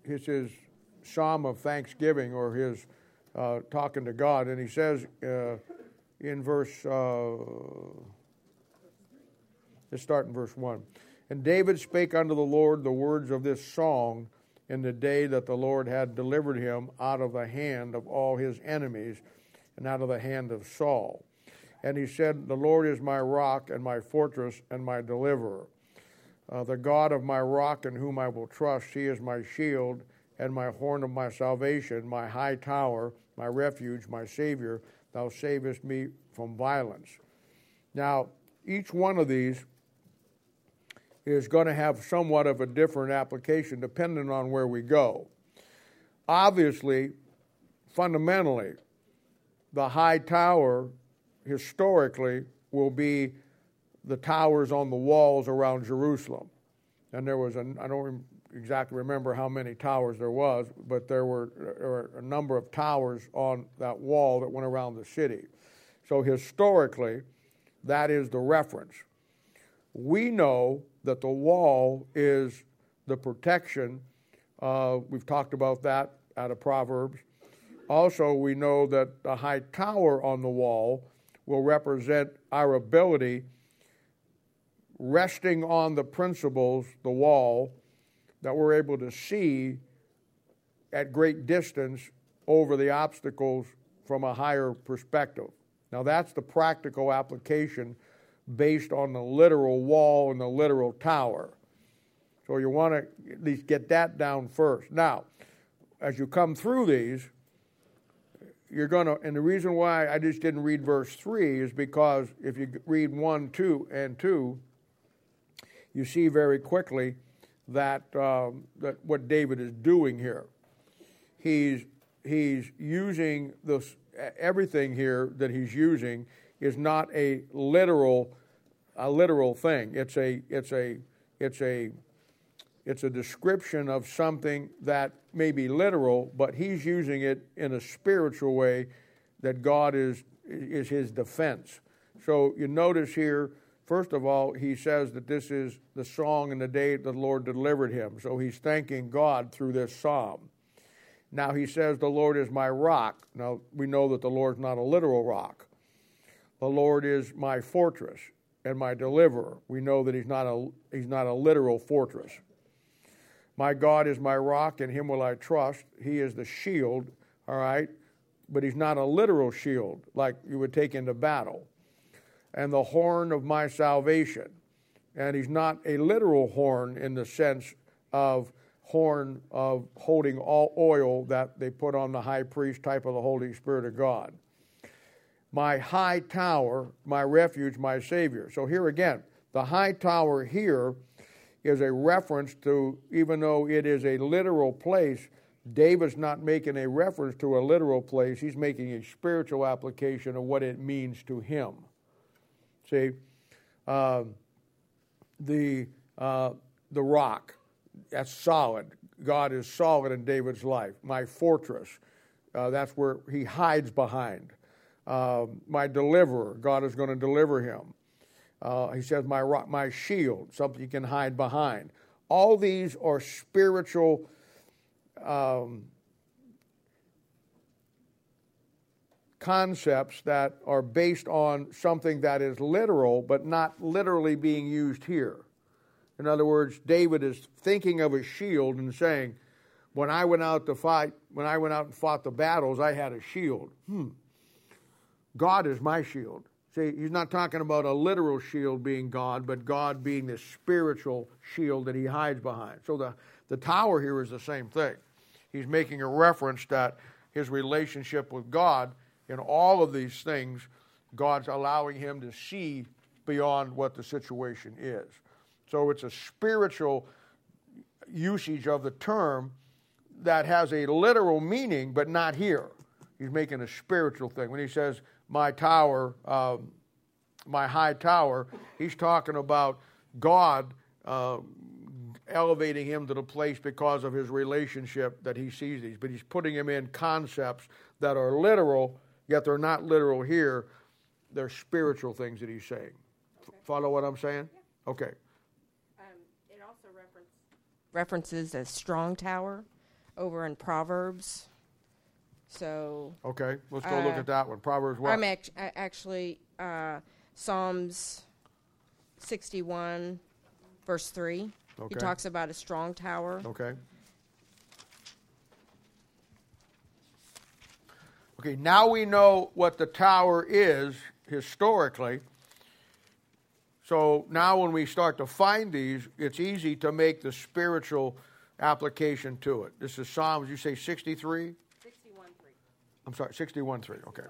his psalm of thanksgiving, or his talking to God. And he says in verse, let's start in verse 1. And David spake unto the Lord the words of this song in the day that the Lord had delivered him out of the hand of all his enemies and out of the hand of Saul. And he said, the Lord is my rock and my fortress and my deliverer. The God of my rock in whom I will trust, he is my shield and my horn of my salvation, my high tower, my refuge, my Savior. Thou savest me from violence. Now, each one of these is going to have somewhat of a different application depending on where we go. Obviously, fundamentally, the high tower historically will be the towers on the walls around Jerusalem. And there was, I don't exactly remember how many towers there was, but there were a number of towers on that wall that went around the city. So historically, that is the reference. We know that the wall is the protection. We've talked about that out of Proverbs. Also, we know that the high tower on the wall will represent our ability, resting on the principles, the wall, that we're able to see at great distance over the obstacles from a higher perspective. Now, that's the practical application based on the literal wall and the literal tower. So you want to at least get that down first. Now, as you come through these, you're going to, and the reason why I just didn't read verse 3 is because if you read 1, 2, and 2, you see very quickly that that what David is doing here. He's using this, everything here that he's using is not a literal thing. It's a description of something that may be literal, but he's using it in a spiritual way that God is his defense. So you notice here, first of all, he says that this is the song in the day the Lord delivered him. So he's thanking God through this psalm. Now he says, the Lord is my rock. Now we know that the Lord's not a literal rock. The Lord is my fortress and my deliverer. We know that he's not a literal fortress. My God is my rock, in him will I trust. He is the shield, all right? But he's not a literal shield like you would take into battle. And the horn of my salvation. And he's not a literal horn in the sense of horn of holding all oil that they put on the high priest type of the Holy Spirit of God. My high tower, my refuge, my Savior. So here again, the high tower here is a reference to, even though it is a literal place, David's not making a reference to a literal place. He's making a spiritual application of what it means to him. See, the rock, that's solid. God is solid in David's life. My fortress, that's where he hides behind. My deliverer, God is going to deliver him. He says, my rock, my shield, something you can hide behind. All these are spiritual concepts that are based on something that is literal, but not literally being used here. In other words, David is thinking of a shield and saying, when I went out to fight, when I went out and fought the battles, I had a shield. God is my shield. See, he's not talking about a literal shield being God, but God being the spiritual shield that he hides behind. So the tower here is the same thing. He's making a reference that his relationship with God, in all of these things, God's allowing him to see beyond what the situation is. So it's a spiritual usage of the term that has a literal meaning, but not here. He's making a spiritual thing. When he says, my tower, my high tower, he's talking about God elevating him to the place because of his relationship that he sees these. But he's putting him in concepts that are literal, yet they're not literal here. They're spiritual things that he's saying. Okay. Follow what I'm saying? Yeah. Okay. It also references a strong tower. over in Proverbs. So Okay, let's go look at that one. Proverbs what? I'm actually Psalms 61, verse 3. Okay. He talks about a strong tower. Okay. Okay, now we know what the tower is historically. So now when we start to find these, it's easy to make the spiritual application to it. This is Psalms, you say 63? 61, 3. I'm sorry, 61, 3, okay.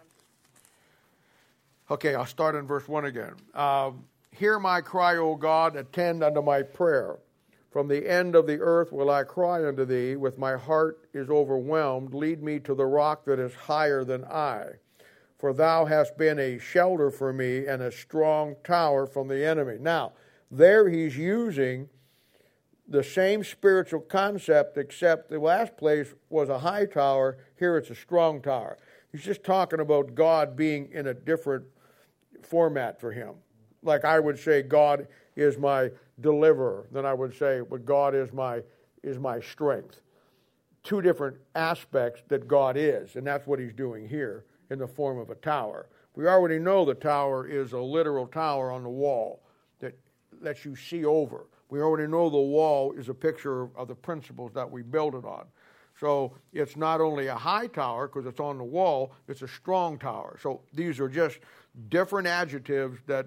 Okay, I'll start in verse 1 again. Hear my cry, O God, attend unto my prayer. From the end of the earth will I cry unto thee, with my heart is overwhelmed. Lead me to the rock that is higher than I. For thou hast been a shelter for me and a strong tower from the enemy. Now, there he's using the same spiritual concept, except the last place was a high tower. Here it's a strong tower. He's just talking about God being in a different format for him. Like I would say God is my deliverer, then I would say, but God is my strength. Two different aspects that God is, and that's what he's doing here in the form of a tower. We already know the tower is a literal tower on the wall that lets you see over. We already know the wall is a picture of the principles that we build it on. So it's not only a high tower because it's on the wall, it's a strong tower. So these are just different adjectives that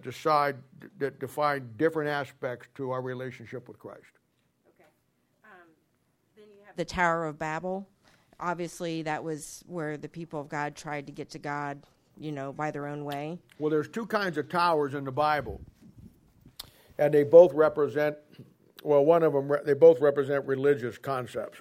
define different aspects to our relationship with Christ. Okay. Then you have the Tower of Babel. Obviously, that was where the people of God tried to get to God, by their own way. Well, there's two kinds of towers in the Bible, and they both represent, they both represent religious concepts.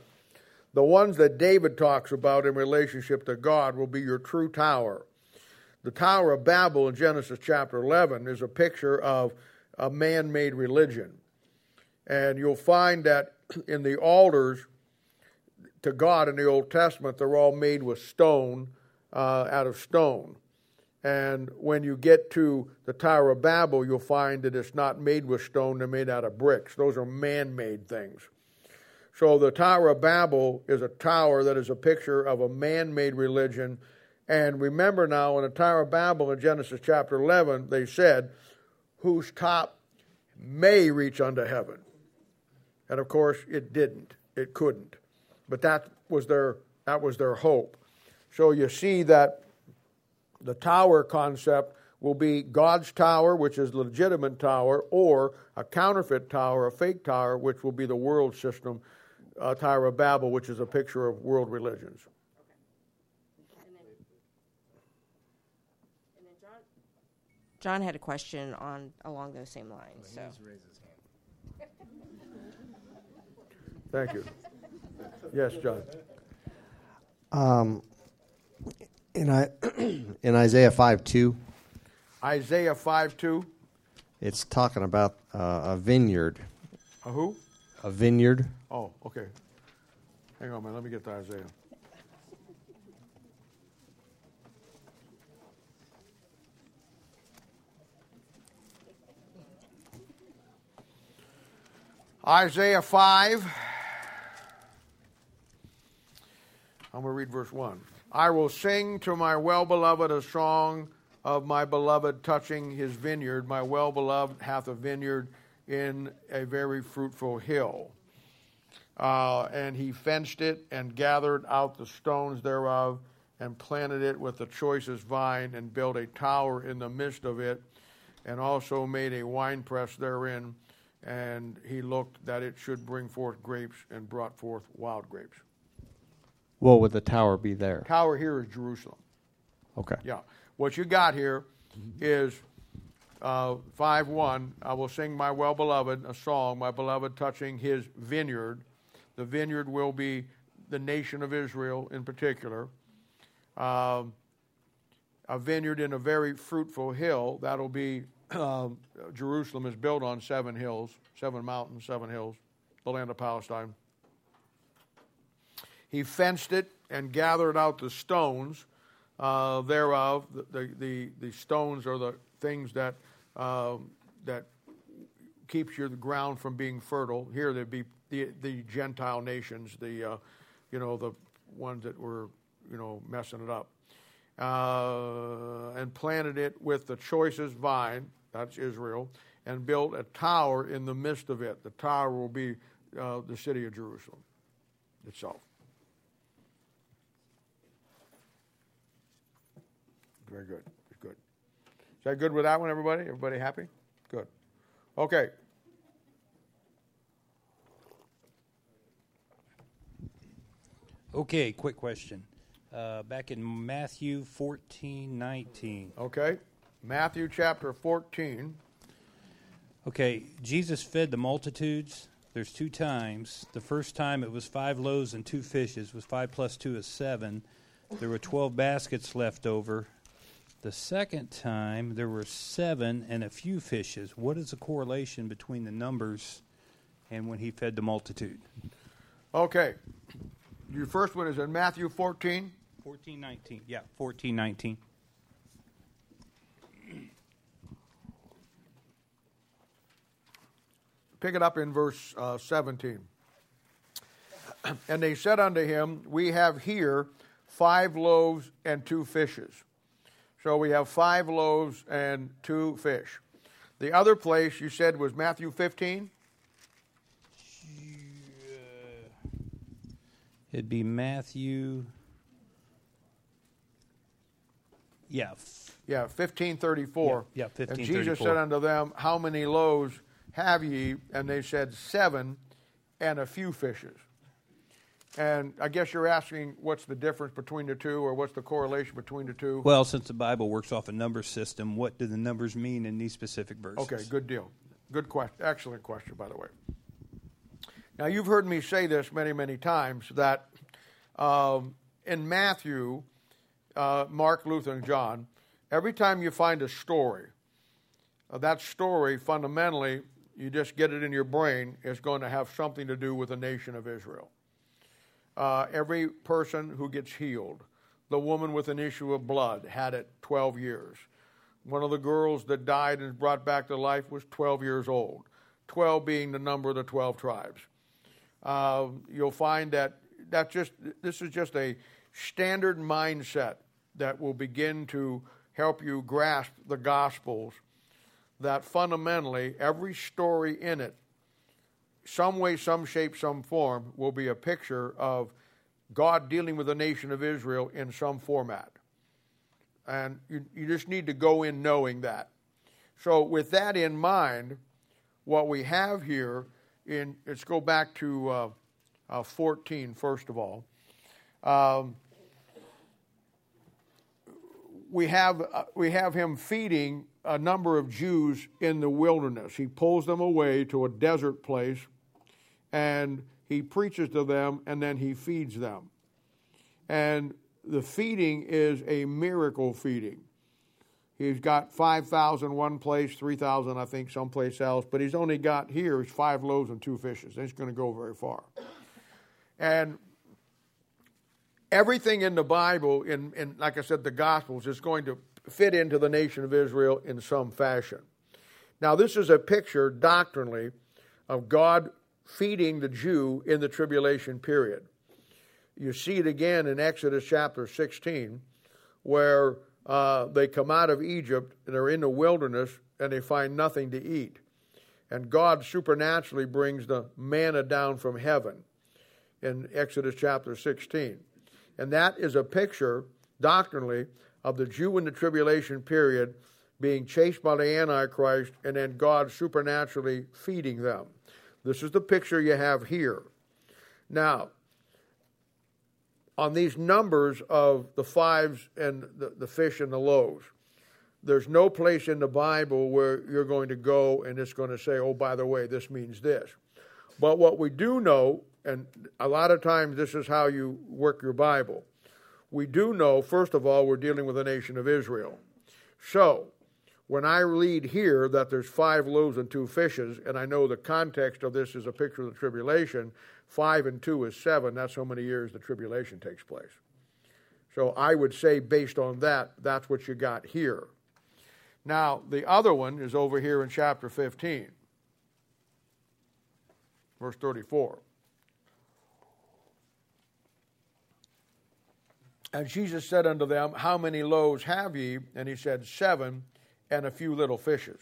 The ones that David talks about in relationship to God will be your true tower. The Tower of Babel in Genesis chapter 11 is a picture of a man-made religion. And you'll find that in the altars to God in the Old Testament, they're all made with stone, out of stone. And when you get to the Tower of Babel, you'll find that it's not made with stone, they're made out of bricks. Those are man-made things. So the Tower of Babel is a tower that is a picture of a man-made religion. And remember now, in the Tower of Babel in Genesis chapter 11, they said, whose top may reach unto heaven. And of course, it didn't. It couldn't. But that was their hope. So you see that the tower concept will be God's tower, which is a legitimate tower, or a counterfeit tower, a fake tower, which will be the world system, Tower of Babel, which is a picture of world religions. Okay. And then John had a question along those same lines. Well, he's raised his hand. Thank you. Yes, John. In Isaiah 5:2, Isaiah 5:2. it's talking about a vineyard. A who? A vineyard. Oh, okay. Hang on, man. Let me get to Isaiah. Isaiah 5. I'm going to read verse 1. I will sing to my well-beloved a song of my beloved touching his vineyard. My well-beloved hath a vineyard in a very fruitful hill. And he fenced it and gathered out the stones thereof and planted it with the choicest vine and built a tower in the midst of it and also made a winepress therein. And he looked that it should bring forth grapes and brought forth wild grapes. What would the tower be there? Tower here is Jerusalem. Okay. Yeah. What you got here is 5:1. I will sing my well-beloved a song, my beloved touching his vineyard. The vineyard will be the nation of Israel in particular. A vineyard in a very fruitful hill. That'll be, Jerusalem is built on 7 hills, 7 mountains, 7 hills, the land of Palestine. He fenced it and gathered out the stones thereof. The stones are the things that keeps your ground from being fertile. Here there'd be the Gentile nations, the the ones that were, messing it up. And planted it with the choicest vine, that's Israel, and built a tower in the midst of it. The tower will be the city of Jerusalem itself. Very good. Good. Is that good with that one, everybody? Everybody happy? Good. Okay. Okay, quick question. Back in Matthew 14:19. Okay. Matthew chapter 14. Okay, Jesus fed the multitudes. There's 2 times. The first time it was 5 loaves and 2 fishes. It was 5 plus 2 is 7. There were 12 baskets left over. The second time there were 7 and a few fishes. What is the correlation between the numbers and when he fed the multitude? Okay. Your first one is in Matthew 14. 14:19. Yeah, 14:19. Pick it up in verse 17. And they said unto him, we have here 5 loaves and 2 fishes. So we have 5 loaves and 2 fish. The other place you said was Matthew 15? It'd be Matthew. Yeah. Yeah, 15:34. Yeah, 15:34. And Jesus said unto them, how many loaves have ye? And they said 7 and a few fishes. And I guess you're asking what's the difference between the two, or what's the correlation between the two? Well, since the Bible works off a number system, what do the numbers mean in these specific verses? Okay, good deal. Good question. Excellent question, by the way. Now, you've heard me say this many, many times, that in Matthew, Mark, Luke, and John, every time you find a story, that story, fundamentally, you just get it in your brain, is going to have something to do with the nation of Israel. Every person who gets healed, the woman with an issue of blood had it 12 years. One of the girls that died and brought back to life was 12 years old, 12 being the number of the 12 tribes. You'll find that this is just a standard mindset that will begin to help you grasp the Gospels, that fundamentally every story in it, some way, some shape, some form, will be a picture of God dealing with the nation of Israel in some format. And you just need to go in knowing that. So with that in mind, what we have here, let's go back to 14 first of all. We have him feeding a number of Jews in the wilderness. He pulls them away to a desert place, and he preaches to them, and then he feeds them. And the feeding is a miracle feeding. He's got 5,000 one place, 3,000 I think someplace else, but he's only got here is 5 loaves and 2 fishes. It's going to go very far. And everything in the Bible, in like I said, the Gospels, is going to fit into the nation of Israel in some fashion. Now, this is a picture doctrinally of God feeding the Jew in the tribulation period. You see it again in Exodus chapter 16, where they come out of Egypt and they're in the wilderness and they find nothing to eat. And God supernaturally brings the manna down from heaven in Exodus chapter 16. And that is a picture, doctrinally, of the Jew in the tribulation period being chased by the Antichrist and then God supernaturally feeding them. This is the picture you have here. Now, on these numbers of the 5s and the fish and the loaves, there's no place in the Bible where you're going to go and it's going to say, oh, by the way, this means this. But what we do know, and a lot of times this is how you work your Bible, we do know, first of all, we're dealing with the nation of Israel. So, when I read here that there's 5 loaves and 2 fishes, and I know the context of this is a picture of the tribulation, 5 and 2 is 7. That's how many years the tribulation takes place. So I would say, based on that, that's what you got here. Now, the other one is over here in chapter 15, verse 34. And Jesus said unto them, How many loaves have ye? And he said, 7, and a few little fishes.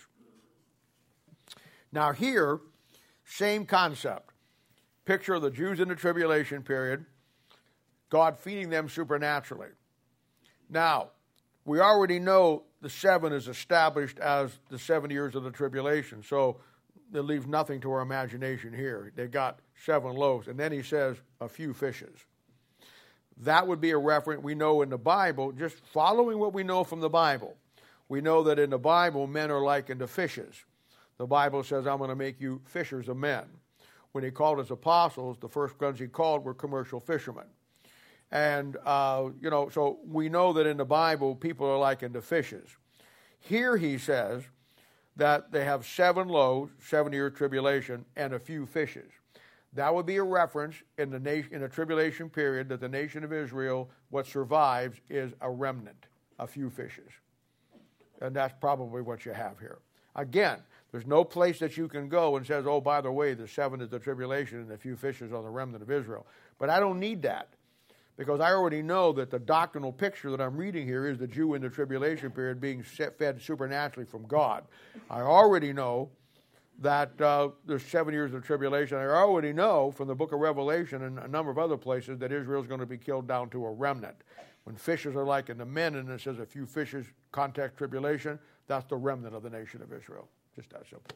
Now here, same concept. Picture of the Jews in the tribulation period, God feeding them supernaturally. Now, we already know the 7 is established as the 7 years of the tribulation, so it leaves nothing to our imagination here. They got 7 loaves, and then he says a few fishes. That would be a reference we know in the Bible, just following what we know from the Bible. We know that in the Bible, men are likened to fishes. The Bible says, I'm going to make you fishers of men. When he called his apostles, the first ones he called were commercial fishermen. And, so we know that in the Bible, people are likened to fishes. Here he says that they have 7 loaves, 7-year tribulation, and a few fishes. That would be a reference in the tribulation period that the nation of Israel, what survives is a remnant, a few fishes. And that's probably what you have here. Again, there's no place that you can go and says, oh, by the way, the 7 is the tribulation and the few fishes are the remnant of Israel. But I don't need that, because I already know that the doctrinal picture that I'm reading here is the Jew in the tribulation period being fed supernaturally from God. I already know that there's 7 years of tribulation. I already know from the book of Revelation and a number of other places that Israel is going to be killed down to a remnant. When fishes are likened to men, and it says a few fishes, context tribulation, that's the remnant of the nation of Israel. Just that simple.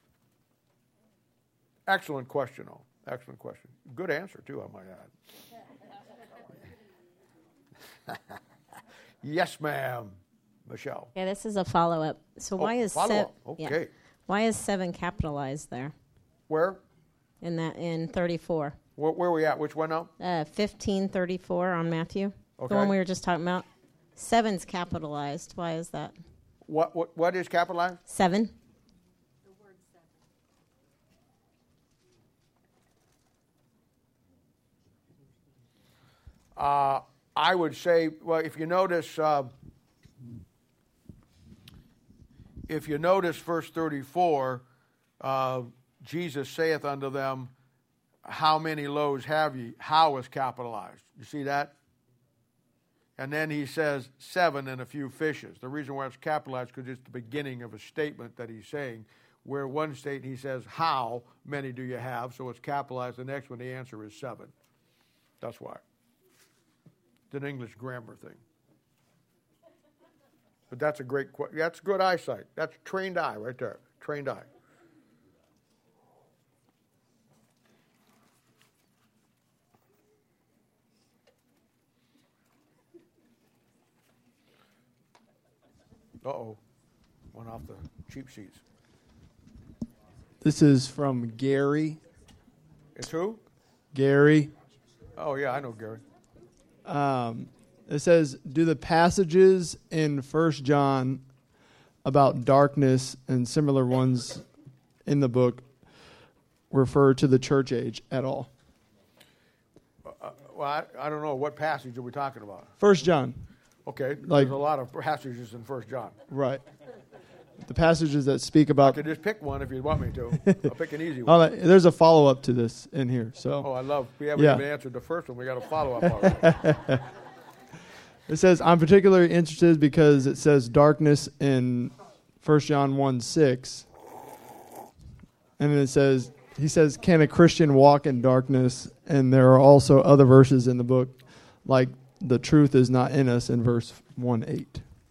Excellent question, though. Excellent question. Good answer, too, I might add. Yes, ma'am. Michelle. Yeah, this is a follow-up. So why is follow-up? Okay. Yeah. Why is 7 capitalized there? Where? In 34. Where are we at? Which one now? 1534 on Matthew. Okay. The one we were just talking about. 7's capitalized. Why is that? What is capitalized? 7. The word 7. I would say, well, if you notice verse 34, Jesus saith unto them, How many loaves have ye? How is capitalized. You see that? And then he says 7 and a few fishes. The reason why it's capitalized is because it's the beginning of a statement that he's saying, where one statement he says, how many do you have? So it's capitalized. The next one, the answer is 7. That's why. It's an English grammar thing. But that's a great question. That's good eyesight. That's trained eye right there. Trained eye. Uh-oh. Went off the cheap seats. This is from Gary. It's who? Gary. Oh, yeah, I know Gary. It says, do the passages in 1 John about darkness and similar ones in the book refer to the church age at all? Well, I don't know. What passage are we talking about? 1 John. Okay, Like- there's a lot of passages in 1 John. Right. The passages that speak I about... could just pick one if you want me to. I'll pick an easy one. There's a follow-up to this in here. Oh, So I love. We haven't Yeah. even answered the first one. We got a follow-up already. it says, I'm particularly interested because it says darkness in 1 John 1:6. And then it says, he says, can a Christian walk in darkness? And there are also other verses in the book, like the truth is not in us in verse 1:8.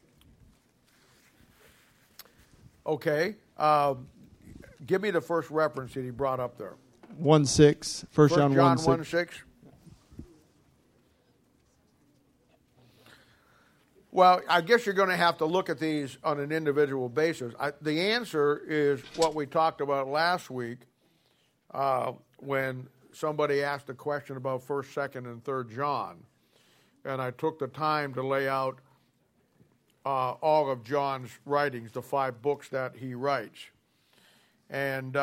Okay. Give me the first reference that he brought up there. 1:6, 1 John 1 1:6. 1:6. Well, I guess you're going to have to look at these on an individual basis. The answer is what we talked about last week when somebody asked a question about 1st, 2nd, and 3rd John. And I took the time to lay out all of John's writings, the 5 books that he writes. And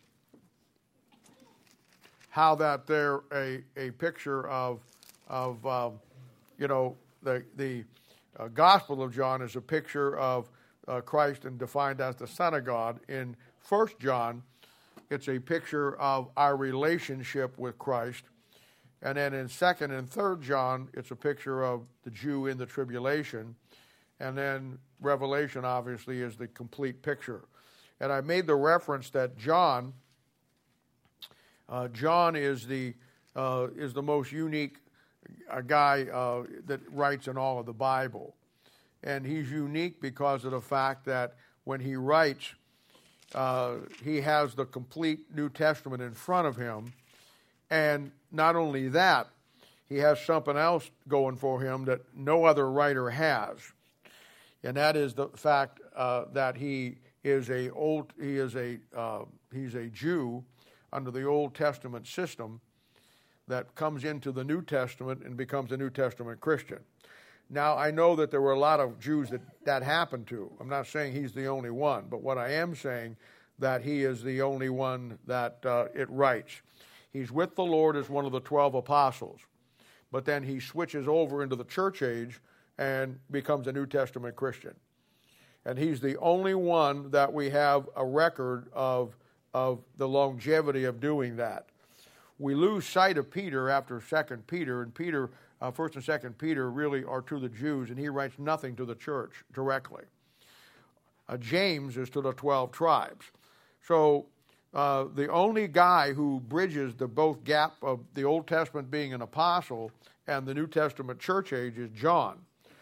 how that they're a picture of the Gospel of John is a picture of Christ and defined as the Son of God. In 1 John, it's a picture of our relationship with Christ. And then in 2nd and 3rd John, it's a picture of the Jew in the tribulation. And then Revelation, obviously, is the complete picture. And I made the reference that John is the most unique guy that writes in all of the Bible. And he's unique because of the fact that when he writes, he has the complete New Testament in front of him. And not only that, he has something else going for him that no other writer has. And that is the fact that he's a Jew under the Old Testament system that comes into the New Testament and becomes a New Testament Christian. Now, I know that there were a lot of Jews that happened to. I'm not saying he's the only one, but what I am saying that he is the only one that it writes. He's with the Lord as one of the 12 apostles, but then he switches over into the church age and becomes a New Testament Christian. And he's the only one that we have a record of the longevity of doing that. We lose sight of Peter after 2 Peter, and Peter, 1st and 2nd Peter really are to the Jews, and he writes nothing to the church directly. James is to the 12 tribes. So the only guy who bridges the both gap of the Old Testament being an apostle and the New Testament church age is John,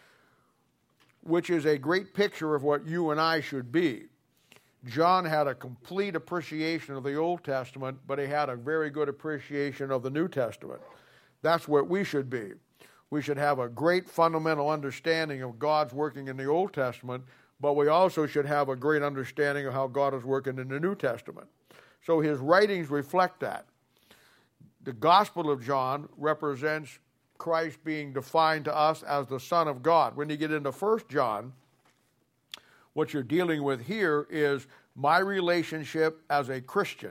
which is a great picture of what you and I should be. John had a complete appreciation of the Old Testament, but he had a very good appreciation of the New Testament. That's what we should be. We should have a great fundamental understanding of God's working in the Old Testament, but we also should have a great understanding of how God is working in the New Testament. So his writings reflect that. The Gospel of John represents Christ being defined to us as the Son of God. When you get into 1 John, what you're dealing with here is my relationship as a Christian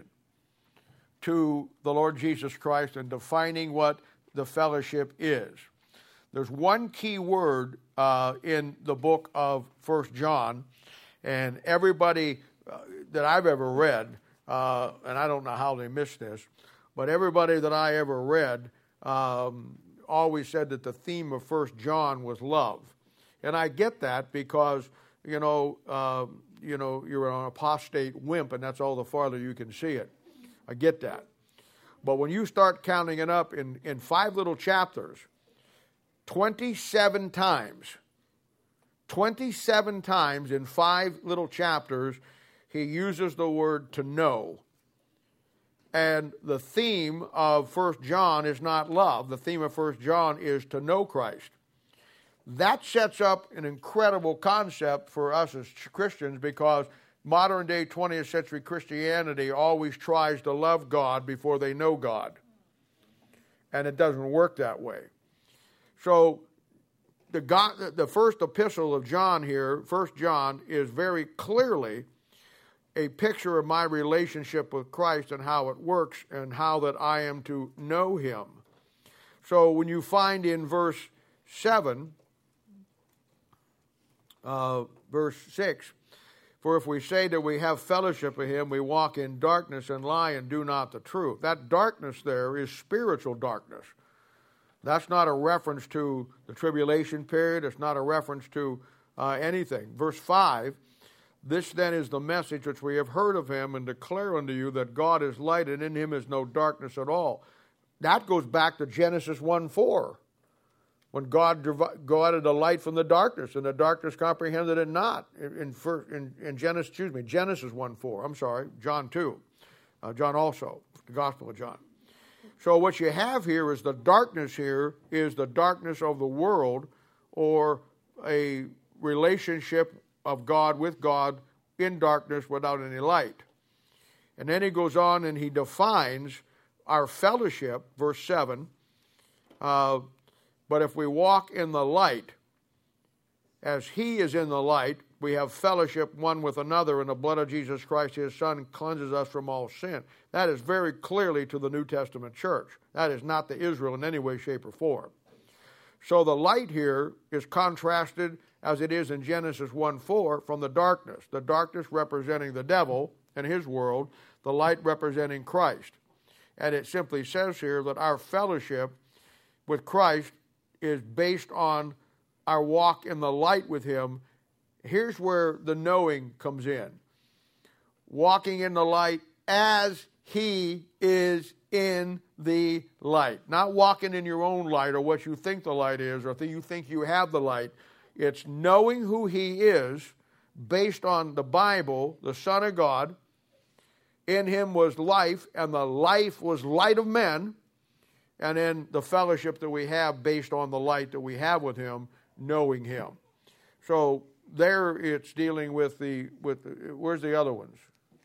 to the Lord Jesus Christ and defining what the fellowship is. There's one key word in the book of 1 John, and everybody that I've ever read, and I don't know how they missed this, but everybody that I ever read always said that the theme of 1 John was love. And I get that because, you're an apostate wimp, and that's all the farther you can see it. I get that. But when you start counting it up in 5 little chapters, 27 times in 5 little chapters, he uses the word to know. And the theme of 1 John is not love. The theme of 1 John is to know Christ. That sets up an incredible concept for us as Christians because modern day 20th century Christianity always tries to love God before they know God. And it doesn't work that way. So the first epistle of John here, 1 John, is very clearly a picture of my relationship with Christ and how it works and how that I am to know him. So when you find in verse 7, verse 6, for if we say that we have fellowship with him, we walk in darkness and lie and do not the truth. That darkness there is spiritual darkness. That's not a reference to the tribulation period. It's not a reference to anything. Verse 5, this then is the message which we have heard of him and declare unto you that God is light and in him is no darkness at all. That goes back to Genesis 1:4, when God divided the light from the darkness, and the darkness comprehended it not. In Genesis 1:4. I'm sorry, John 2. John also, the Gospel of John. So what you have here is the darkness here is the darkness of the world, or a relationship of God with God in darkness without any light. And then he goes on and he defines our fellowship, verse 7, but if we walk in the light, as he is in the light, we have fellowship one with another, and the blood of Jesus Christ, his Son, cleanses us from all sin. That is very clearly to the New Testament church. That is not to Israel in any way, shape, or form. So the light here is contrasted, as it is in Genesis 1:4, from the darkness representing the devil and his world, the light representing Christ. And it simply says here that our fellowship with Christ is based on our walk in the light with him. Here's where the knowing comes in. Walking in the light as he is in the light. Not walking in your own light or what you think the light is or you think you have the light. It's knowing who he is based on the Bible, the Son of God. In him was life, and the life was light of men. And then the fellowship that we have based on the light that we have with him, knowing him. So there it's dealing with where's the other ones?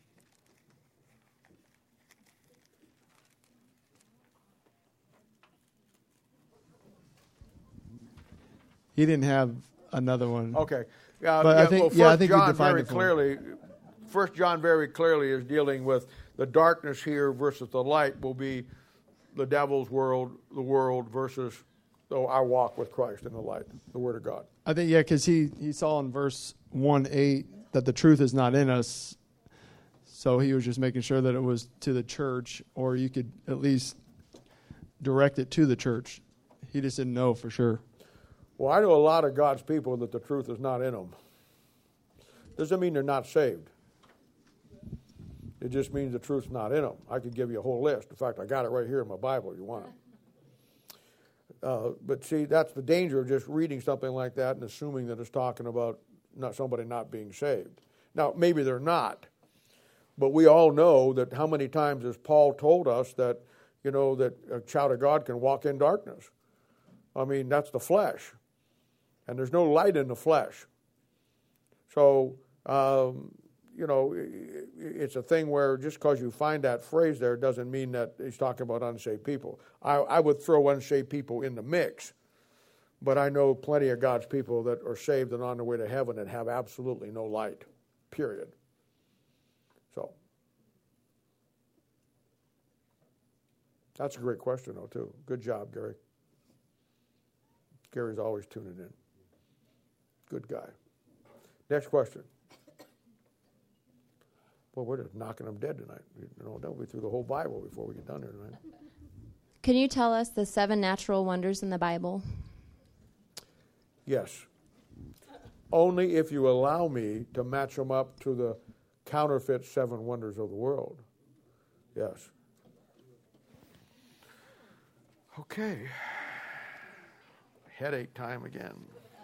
He didn't have another one. Okay. But I think you defined it for me. 1 John very clearly is dealing with the darkness here versus the light will be the devil's world, the world versus our walk with Christ in the light, the Word of God. I think, because he saw in verse 1:8 that the truth is not in us. So he was just making sure that it was to the church, or you could at least direct it to the church. He just didn't know for sure. Well, I know a lot of God's people that the truth is not in them. Doesn't mean they're not saved. It just means the truth's not in them. I could give you a whole list. In fact, I got it right here in my Bible if you want it. But see, that's the danger of just reading something like that and assuming that it's talking about somebody not being saved. Now, maybe they're not. But we all know that how many times has Paul told us that, that a child of God can walk in darkness. I mean, that's the flesh. And there's no light in the flesh. So, it's a thing where just because you find that phrase there doesn't mean that he's talking about unsaved people. I would throw unsaved people in the mix, but I know plenty of God's people that are saved and on their way to heaven and have absolutely no light, period. So, that's a great question, though, too. Good job, Gary. Gary's always tuning in. Good guy. Next question. Well, we're just knocking them dead tonight. They'll be through the whole Bible before we get done here tonight. Can you tell us the 7 natural wonders in the Bible? Yes. Only if you allow me to match them up to the counterfeit 7 wonders of the world. Yes. Okay. Headache time again.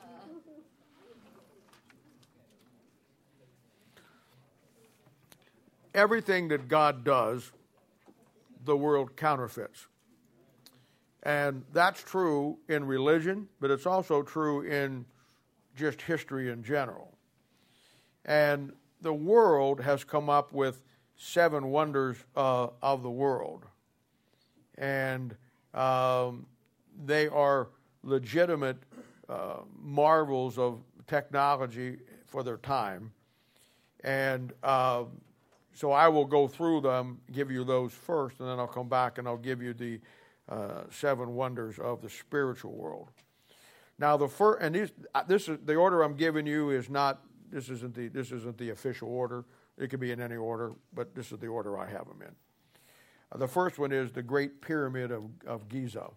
Everything that God does, the world counterfeits. And that's true in religion, but it's also true in just history in general. And the world has come up with 7 wonders of the world. And they are legitimate marvels of technology for their time. And so I will go through them, give you those first, and then I'll come back and I'll give you the 7 wonders of the spiritual world. Now the first, and this is the order I'm giving you is not. This isn't the official order. It could be in any order, but this is the order I have them in. The first one is the Great Pyramid of Giza.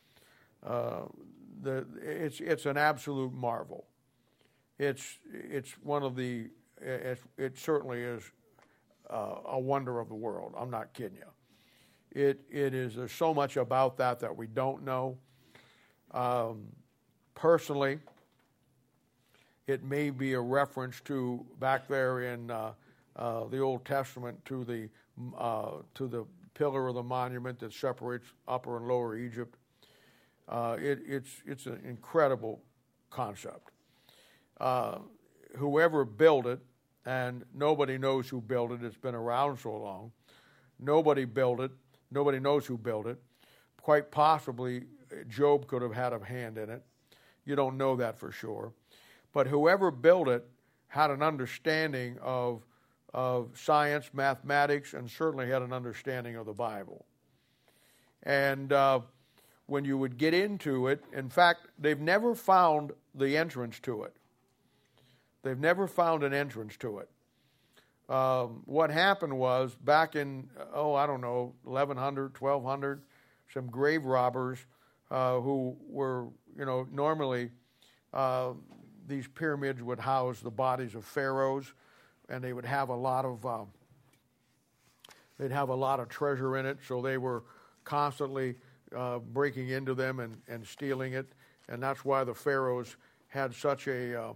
It's an absolute marvel. It's one of the. It certainly is. A wonder of the world. I'm not kidding you. There's so much about that we don't know. Personally, it may be a reference to back there in the Old Testament to the pillar or the monument that separates Upper and Lower Egypt. It's an incredible concept. Whoever built it, and nobody knows who built it. It's been around so long. Nobody built it. Nobody knows who built it. Quite possibly, Job could have had a hand in it. You don't know that for sure. But whoever built it had an understanding of science, mathematics, and certainly had an understanding of the Bible. And when you would get into it, in fact, they've never found the entrance to it. They've never found an entrance to it. what happened was back in, 1100, 1200, some grave robbers who were, normally these pyramids would house the bodies of pharaohs, and they would have a lot of treasure in it. So they were constantly breaking into them and stealing it, and that's why the pharaohs had such an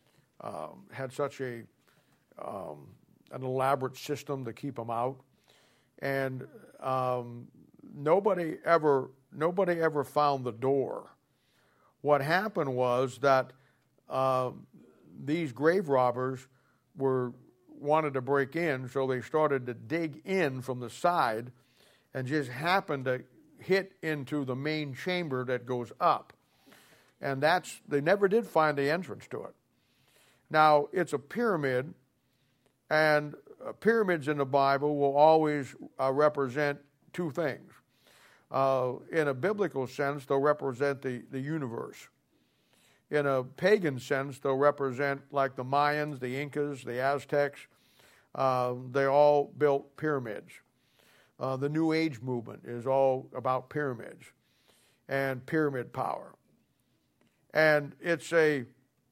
elaborate system to keep them out. And nobody ever found the door. What happened was that these grave robbers wanted to break in, so they started to dig in from the side and just happened to hit into the main chamber that goes up. And they never did find the entrance to it. Now, it's a pyramid, and pyramids in the Bible will always represent two things. In a biblical sense, they'll represent the universe. In a pagan sense, they'll represent, like the Mayans, the Incas, the Aztecs. They all built pyramids. The New Age movement is all about pyramids and pyramid power. And it's a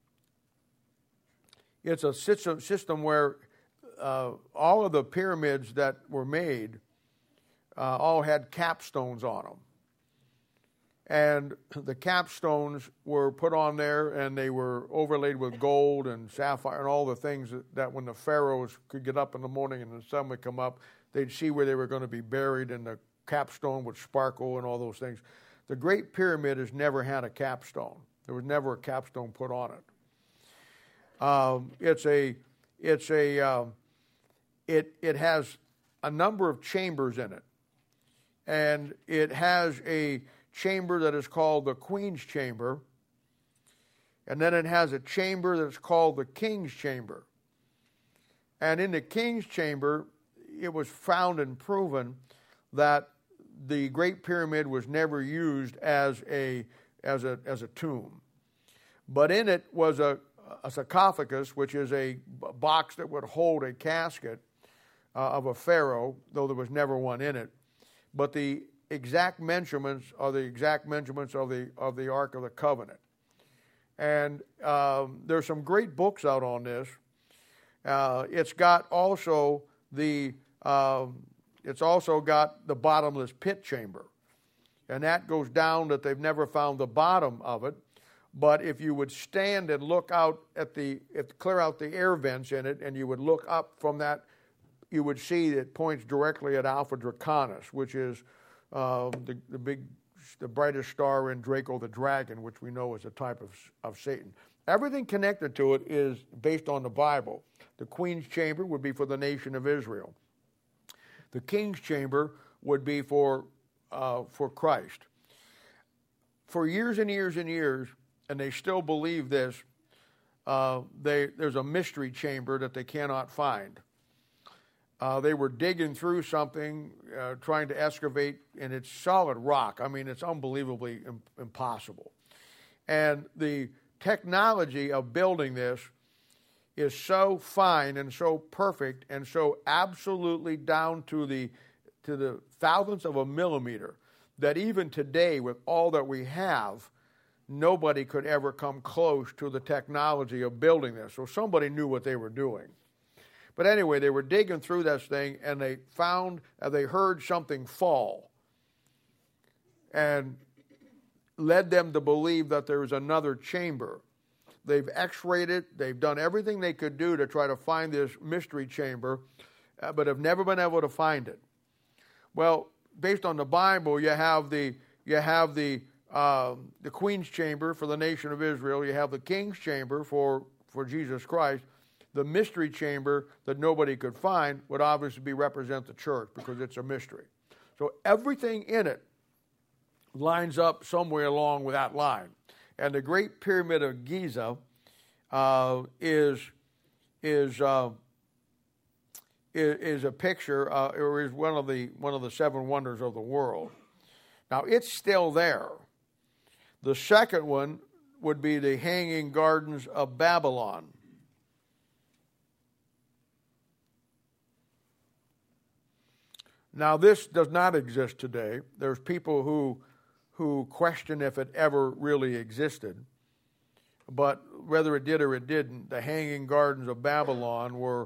system where all of the pyramids that were made all had capstones on them. And the capstones were put on there, and they were overlaid with gold and sapphire and all the things that when the pharaohs could get up in the morning and the sun would come up, they'd see where they were going to be buried, and the capstone would sparkle and all those things. The Great Pyramid has never had a capstone. There was never a capstone put on it. It has a number of chambers in it, and it has a chamber that is called the Queen's Chamber, and then it has a chamber that's called the King's Chamber. And in the King's Chamber, it was found and proven that the Great Pyramid was never used as a tomb. But in it was a sarcophagus, which is a box that would hold a casket of a pharaoh, though there was never one in it. But the exact measurements are the exact measurements of the Ark of the Covenant. And there's some great books out on this. It's also got the bottomless pit chamber, and that goes down that they've never found the bottom of it. But if you would stand and look out clear out the air vents in it, and you would look up from that, you would see that it points directly at Alpha Draconis, which is the brightest star in Draco the dragon, which we know is a type of Satan. Everything connected to it is based on the Bible. The Queen's Chamber would be for the nation of Israel. The King's Chamber would be for Christ. For years and years and years, and they still believe this, there's a mystery chamber that they cannot find. They were digging through something, trying to excavate, and it's solid rock. I mean, it's unbelievably impossible. And the technology of building this is so fine and so perfect and so absolutely down to the thousandths of a millimeter that even today, with all that we have, nobody could ever come close to the technology of building this. So somebody knew what they were doing. But anyway, they were digging through this thing, and they heard something fall, and led them to believe that there was another chamber. They've x-rayed it. They've done everything they could do to try to find this mystery chamber, but have never been able to find it. Well, based on the Bible, you have the Queen's Chamber for the nation of Israel. You have the King's Chamber for Jesus Christ. The mystery chamber that nobody could find would obviously represent the church, because it's a mystery. So everything in it lines up somewhere along with that line. And the Great Pyramid of Giza is a picture, or is one of the seven wonders of the world. Now, it's still there. The second one would be the Hanging Gardens of Babylon. Now, this does not exist today. There's people who question if it ever really existed. But whether it did or it didn't, the Hanging Gardens of Babylon were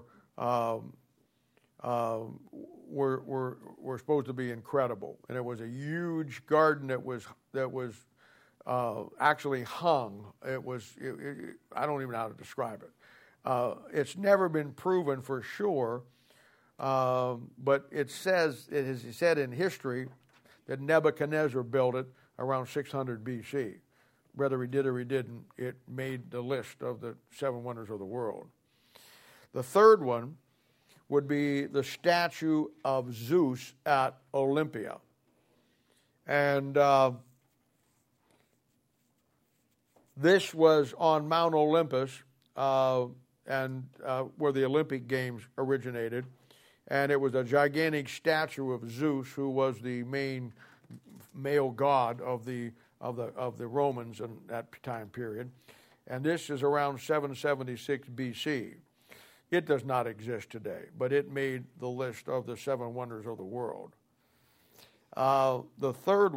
supposed to be incredible, and it was a huge garden that was actually hung. I don't even know how to describe it. It's never been proven for sure, but it is said in history that Nebuchadnezzar built it around 600 BC. Whether he did or he didn't, it made the list of the 7 wonders of the world. The third one would be the statue of Zeus at Olympia. And this was on Mount Olympus, where the Olympic Games originated. And it was a gigantic statue of Zeus, who was the main male god of the Romans in that time period. And this is around 776 BC. It does not exist today, but it made the list of the 7 wonders of the world. The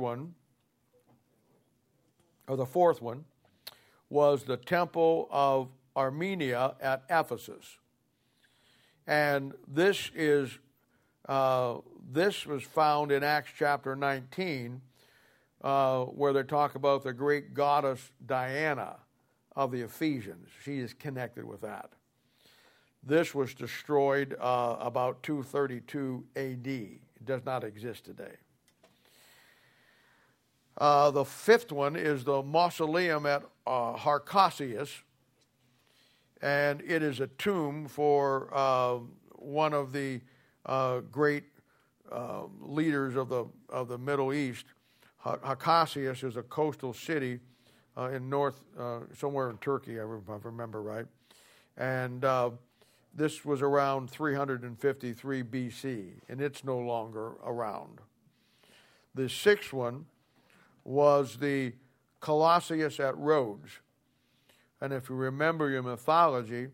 fourth one, was the Temple of Armenia at Ephesus. And this was found in Acts chapter 19, where they talk about the great goddess Diana of the Ephesians. She is connected with that. This was destroyed about 232 AD. It does not exist today. The fifth one is the mausoleum at Harcasius, and it is a tomb for one of the great leaders of the Middle East. Harcasius is a coastal city in somewhere in Turkey, if I remember right, and this was around 353 BC, and it's no longer around. The sixth one was the Colosseus at Rhodes. And if you remember your mythology,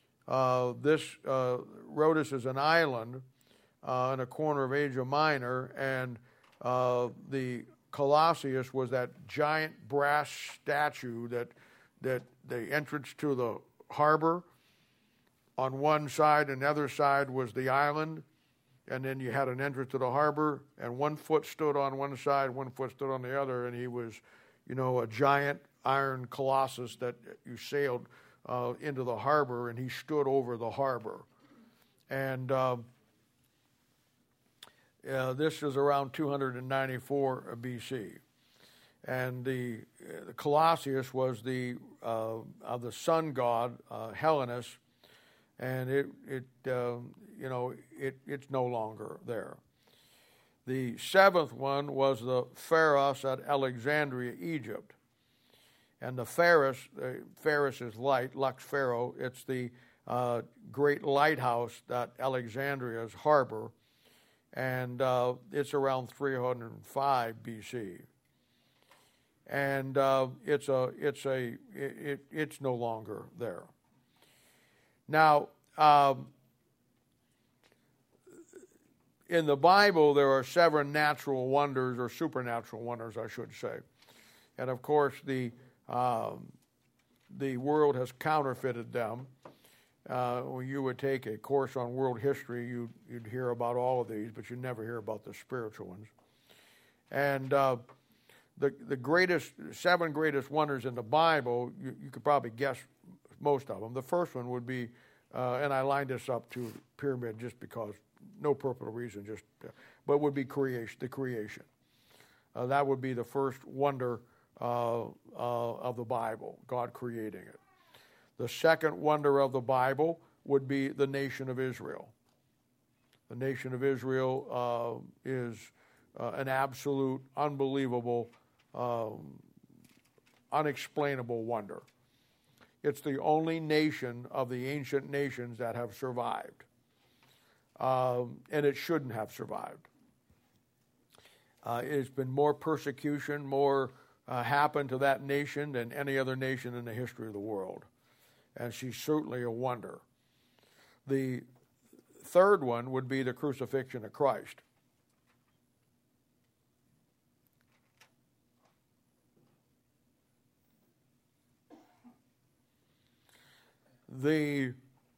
Rhodes is an island in a corner of Asia Minor, and the Colosseus was that giant brass statue that the entrance to the harbor. On one side and the other side was the island, and then you had an entrance to the harbor, and 1 foot stood on one side, 1 foot stood on the other, and he was, a giant iron colossus that you sailed into the harbor, and he stood over the harbor. And this was around 294 BC. And the Colosseus was of the sun god Helenus, and it's no longer there. The seventh one was the Pharos at Alexandria, Egypt. And the Pharos is light, Lux Pharaoh. It's the great lighthouse at Alexandria's harbor, and it's around 305 BC. And it's no longer there. Now, in the Bible, there are 7 natural wonders, or supernatural wonders, I should say. And of course, the world has counterfeited them. When you would take a course on world history, you'd hear about all of these, but you'd never hear about the spiritual ones. And the 7 greatest wonders in the Bible, you could probably guess most of them. The first one would be, and I lined this up to the pyramid just because, no purposeful reason, but would be the creation. That would be the first wonder of the Bible, God creating it. The second wonder of the Bible would be the nation of Israel. The nation of Israel is an absolute, unbelievable, unexplainable wonder. It's the only nation of the ancient nations that have survived. And it shouldn't have survived. It's been more persecution, more happened to that nation than any other nation in the history of the world. And she's certainly a wonder. The third one would be the crucifixion of Christ. The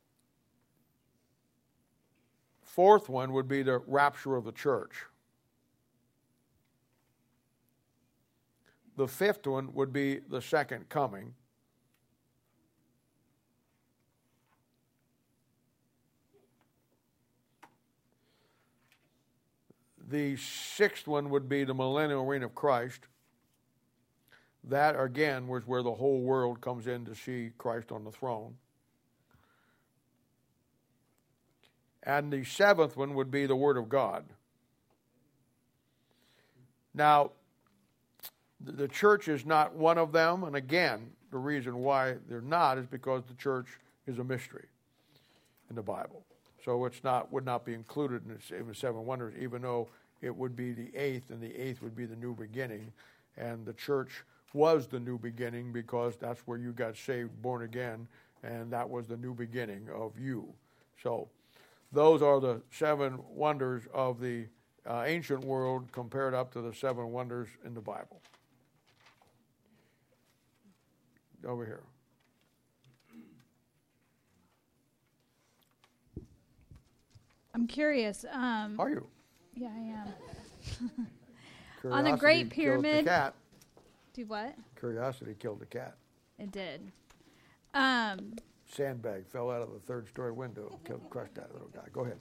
fourth one would be the rapture of the church. The fifth one would be the second coming. The sixth one would be the millennial reign of Christ. That, again, was where the whole world comes in to see Christ on the throne. And the seventh one would be the Word of God. Now, the church is not one of them, and again, the reason why they're not is because the church is a mystery in the Bible. So it's not, would not be included in the seven wonders, even though it would be the eighth, and the eighth would be the new beginning. And the church was the new beginning because that's where you got saved, born again, and that was the new beginning of you. So those are the seven wonders of the ancient world compared up to the seven wonders in the Bible. Over here. I'm curious. Are you? Yeah, I am. Curiosity On the Great killed Pyramid. the cat. Do what? Curiosity killed the cat. It did. Sandbag fell out of the third-story window, crushed that little guy. Go ahead.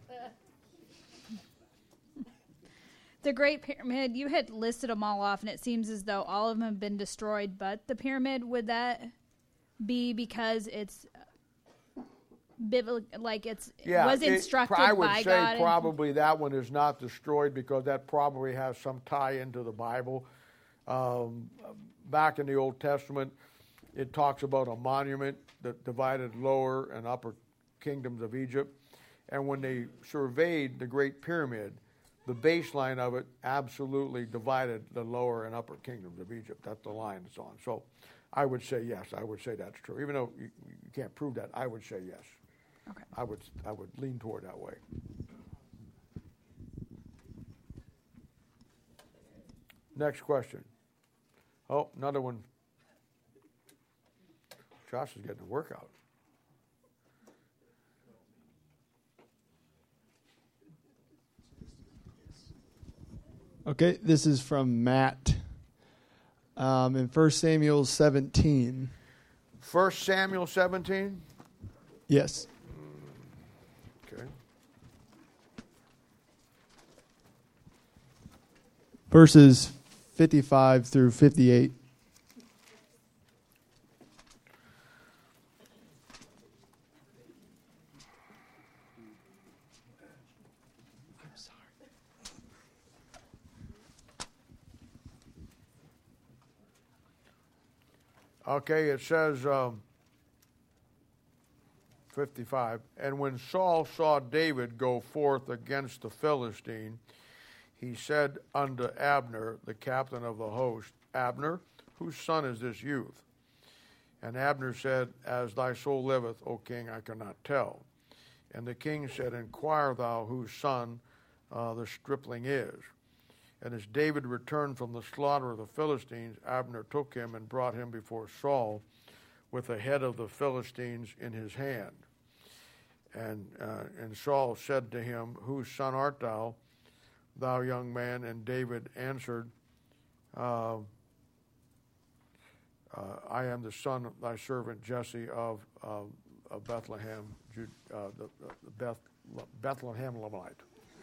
The Great Pyramid, you had listed them all off, and it seems as though all of them have been destroyed, but the pyramid, would that be because it's like it's was instructed I would by say God? probably that one is not destroyed because that probably has some tie into the Bible. Back in the Old Testament, it talks about a monument that divided lower and upper kingdoms of Egypt. And when they surveyed the Great Pyramid, the baseline of it absolutely divided the lower and upper kingdoms of Egypt. That's the line it's on. So I would say yes. I would say that's true. Even though you can't prove that, I would say yes. Okay. I would lean toward that way. Next question. Oh, another one. Josh is getting a workout. Okay, this is from Matt in 1 Samuel 17. 1 Samuel 17? Yes. Okay. Verses 55 through 58. Okay, it says 55, and when Saul saw David go forth against the Philistine, he said unto Abner, the captain of the host, Abner, whose son is this youth? And Abner said, As thy soul liveth, O king, I cannot tell. And the king said, Inquire thou whose son the stripling is. And as David returned from the slaughter of the Philistines, Abner took him and brought him before Saul with the head of the Philistines in his hand. And Saul said to him, Whose son art thou, thou young man? And David answered, I am the son of thy servant Jesse of Bethlehem, Bethlehemite.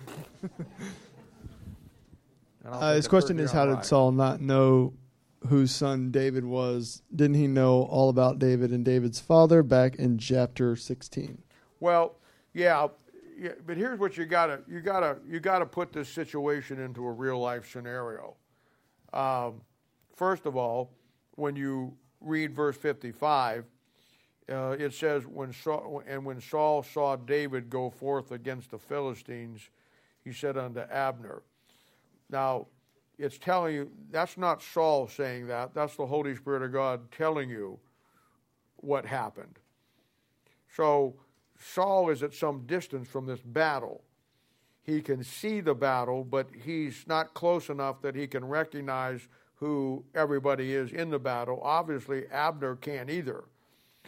His question is, how did Saul not know whose son David was? Didn't he know all about David and David's father back in chapter 16? Well, yeah, but here's what you gotta put this situation into a real life scenario. First of all, when you read verse 55, it says, when Saul saw David go forth against the Philistines, he said unto Abner. Now, it's telling you, that's not Saul saying that. That's the Holy Spirit of God telling you what happened. So Saul is at some distance from this battle. He can see the battle, but he's not close enough that he can recognize who everybody is in the battle. Obviously, Abner can't either.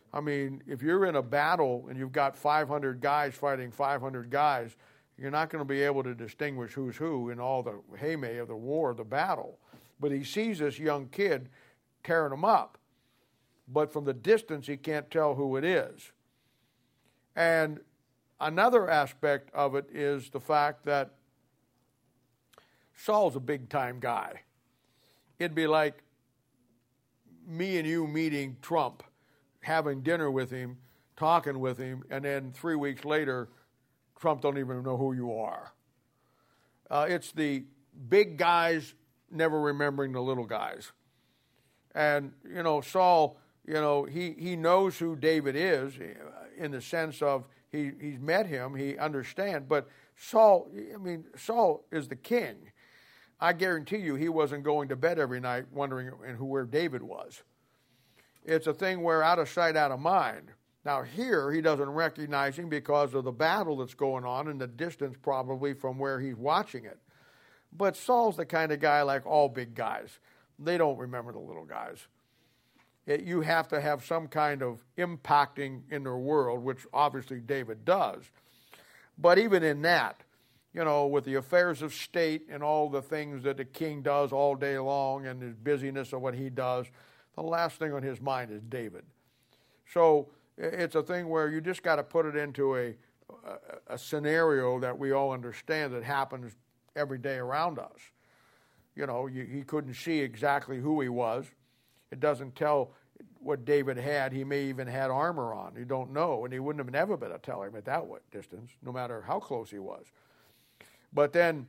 I mean, if you're in a battle and you've got 500 guys fighting 500 guys, you're not going to be able to distinguish who's who in all the haymay of the war, the battle. But he sees this young kid tearing him up. But from the distance, he can't tell who it is. And another aspect of it is the fact that Saul's a big-time guy. It'd be like me and you meeting Trump, having dinner with him, talking with him, and then 3 weeks later, Trump don't even know who you are. It's the big guys never remembering the little guys. And, Saul, he knows who David is in the sense of he's met him, he understands. But Saul is the king. I guarantee you he wasn't going to bed every night wondering where David was. It's a thing where out of sight, out of mind. Now here he doesn't recognize him because of the battle that's going on and the distance probably from where he's watching it. But Saul's the kind of guy like all big guys. They don't remember the little guys. You have to have some kind of impacting in their world, which obviously David does. But even in that, with the affairs of state and all the things that the king does all day long and his busyness of what he does, the last thing on his mind is David. So it's a thing where you just got to put it into a scenario that we all understand that happens every day around us. He couldn't see exactly who he was. It doesn't tell what David had. He may even had armor on. You don't know, and he wouldn't have never been able to tell him at that distance, no matter how close he was. But then,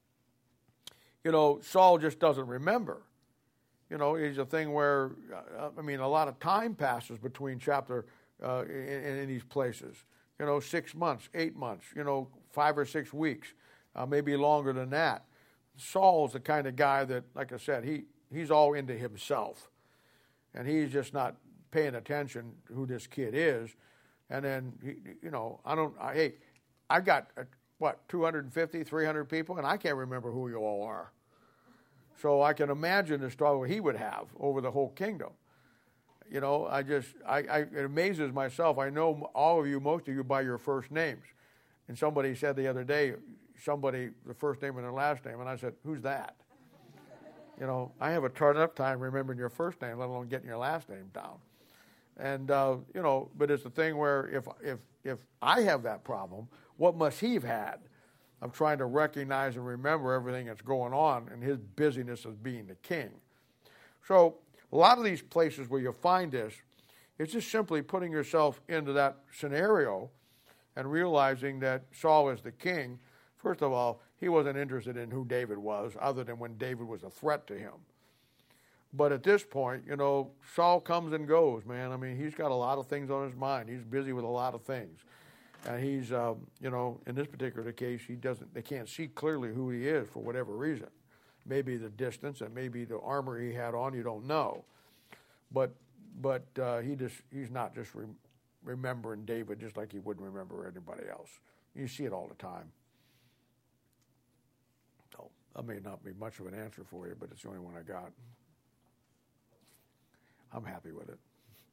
Saul just doesn't remember. It's a thing where, a lot of time passes between chapter in these places. 6 months, 8 months, 5 or 6 weeks, maybe longer than that. Saul's the kind of guy that, like I said, he's all into himself. And he's just not paying attention who this kid is. And then, I got, 250, 300 people, and I can't remember who you all are. So I can imagine the struggle he would have over the whole kingdom. It amazes myself. I know all of you, most of you, by your first names. And somebody said the other day, the first name and their last name, and I said, who's that? I have a tough time remembering your first name, let alone getting your last name down. And, but it's the thing where if I have that problem, what must he have had? I'm trying to recognize and remember everything that's going on and his busyness as being the king. So a lot of these places where you find this, it's just simply putting yourself into that scenario and realizing that Saul is the king. First of all, he wasn't interested in who David was other than when David was a threat to him. But at this point, Saul comes and goes, man. He's got a lot of things on his mind. He's busy with a lot of things. And he's, in this particular case, they can't see clearly who he is for whatever reason. Maybe the distance and maybe the armor he had on, you don't know. But he's not just remembering David just like he wouldn't remember anybody else. You see it all the time. So that may not be much of an answer for you, but it's the only one I got. I'm happy with it.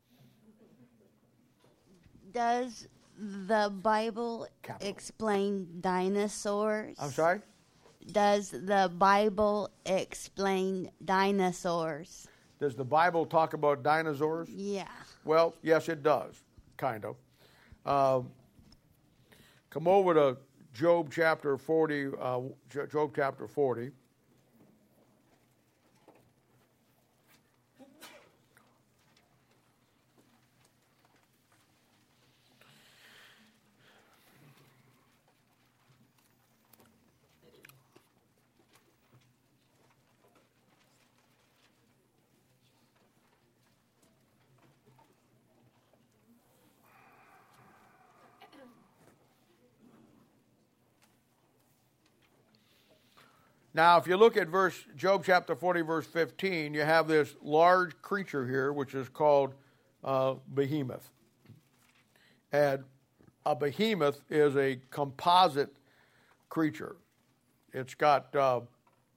Does the Bible explain dinosaurs? I'm sorry? Does the Bible explain dinosaurs? Does the Bible talk about dinosaurs? Yeah. Well, yes, it does, kind of. Come over to Job chapter 40. Job chapter 40. Now, if you look at Job chapter 40, verse 15, you have this large creature here, which is called behemoth. And a behemoth is a composite creature. It's got,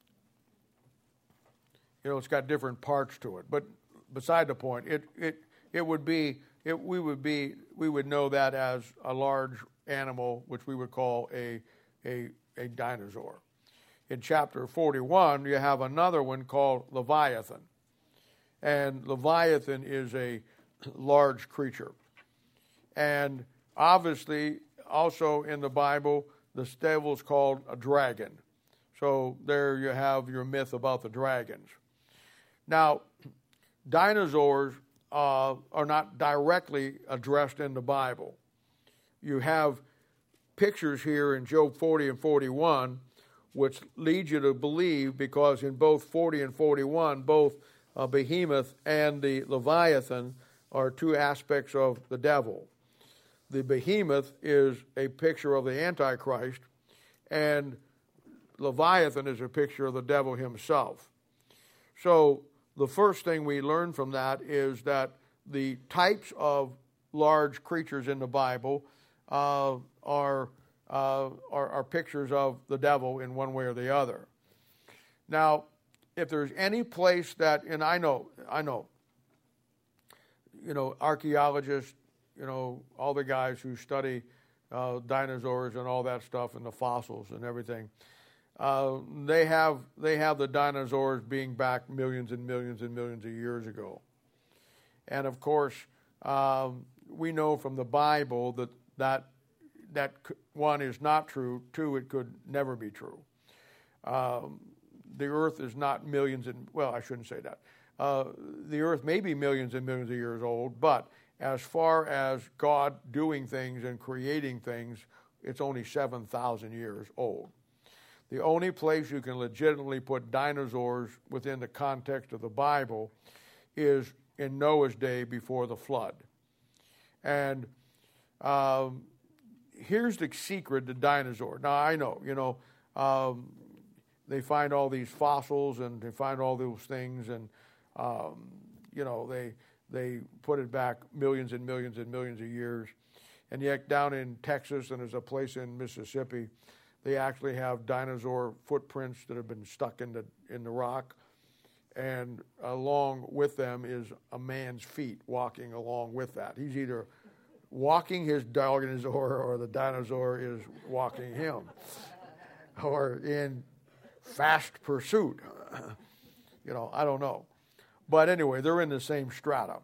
it's got different parts to it. But beside the point, it we would know that as a large animal, which we would call a dinosaur. In chapter 41, you have another one called Leviathan. And Leviathan is a large creature. And obviously, also in the Bible, the devil is called a dragon. So there you have your myth about the dragons. Now, dinosaurs are not directly addressed in the Bible. You have pictures here in Job 40 and 41, which lead you to believe, because in both 40 and 41, both Behemoth and the Leviathan are two aspects of the devil. The Behemoth is a picture of the Antichrist, and Leviathan is a picture of the devil himself. So the first thing we learn from that is that the types of large creatures in the Bible are pictures of the devil in one way or the other. Now, if there's any place that, and I know, archaeologists, all the guys who study dinosaurs and all that stuff and the fossils and everything, they have the dinosaurs being back millions and millions and millions of years ago. And of course, we know from the Bible that one is not true. Two, it could never be true. The earth is not millions and, well, I shouldn't say that. The earth may be millions and millions of years old, but as far as God doing things and creating things, it's only 7,000 years old. The only place you can legitimately put dinosaurs within the context of the Bible is in Noah's day before the flood. And here's the secret to dinosaur. Now, I know, they find all these fossils and they find all those things, and, they put it back millions and millions and millions of years. And yet down in Texas, and there's a place in Mississippi, they actually have dinosaur footprints that have been stuck in the rock. And along with them is a man's feet walking along with that. He's either walking his dinosaur or the dinosaur is walking him, or in fast pursuit. I don't know. But anyway, they're in the same strata.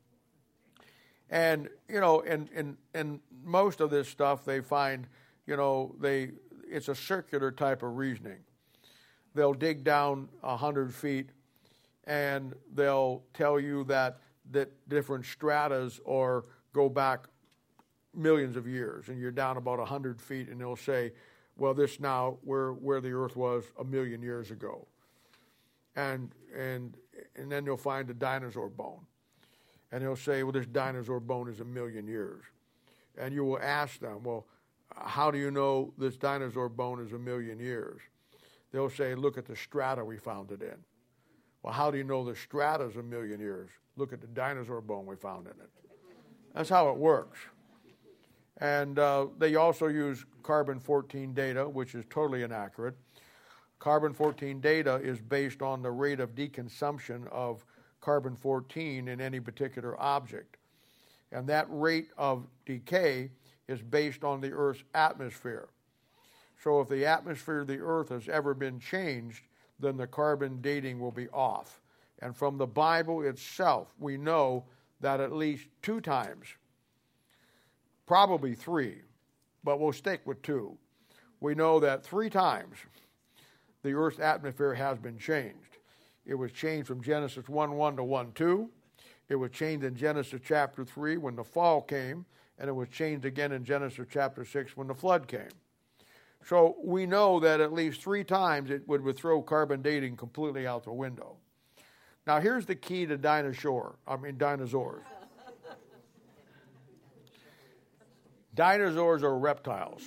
And, in most of this stuff they find, it's a circular type of reasoning. They'll dig down 100 feet and they'll tell you that different stratas or go back millions of years, and you're down about 100 feet, and they'll say, well, this now where the earth was 1 million years ago. And then you'll find a dinosaur bone. And they'll say, well, this dinosaur bone is 1 million years. And you will ask them, well, how do you know this dinosaur bone is 1 million years? They'll say, look at the strata we found it in. Well, how do you know the strata is 1 million years? Look at the dinosaur bone we found in it. That's how it works. And they also use carbon-14 data, which is totally inaccurate. Carbon-14 data is based on the rate of deconsumption of carbon-14 in any particular object. And that rate of decay is based on the Earth's atmosphere. So if the atmosphere of the Earth has ever been changed, then the carbon dating will be off. And from the Bible itself, we know that at least 2 times, probably 3, but we'll stick with 2. We know that 3 times the Earth's atmosphere has been changed. It was changed from Genesis 1:1 to 1:2. It was changed in Genesis chapter 3 when the fall came, and it was changed again in Genesis chapter 6 when the flood came. So we know that at least 3 times it would throw carbon dating completely out the window. Now here's the key to dinosaurs. Dinosaurs are reptiles.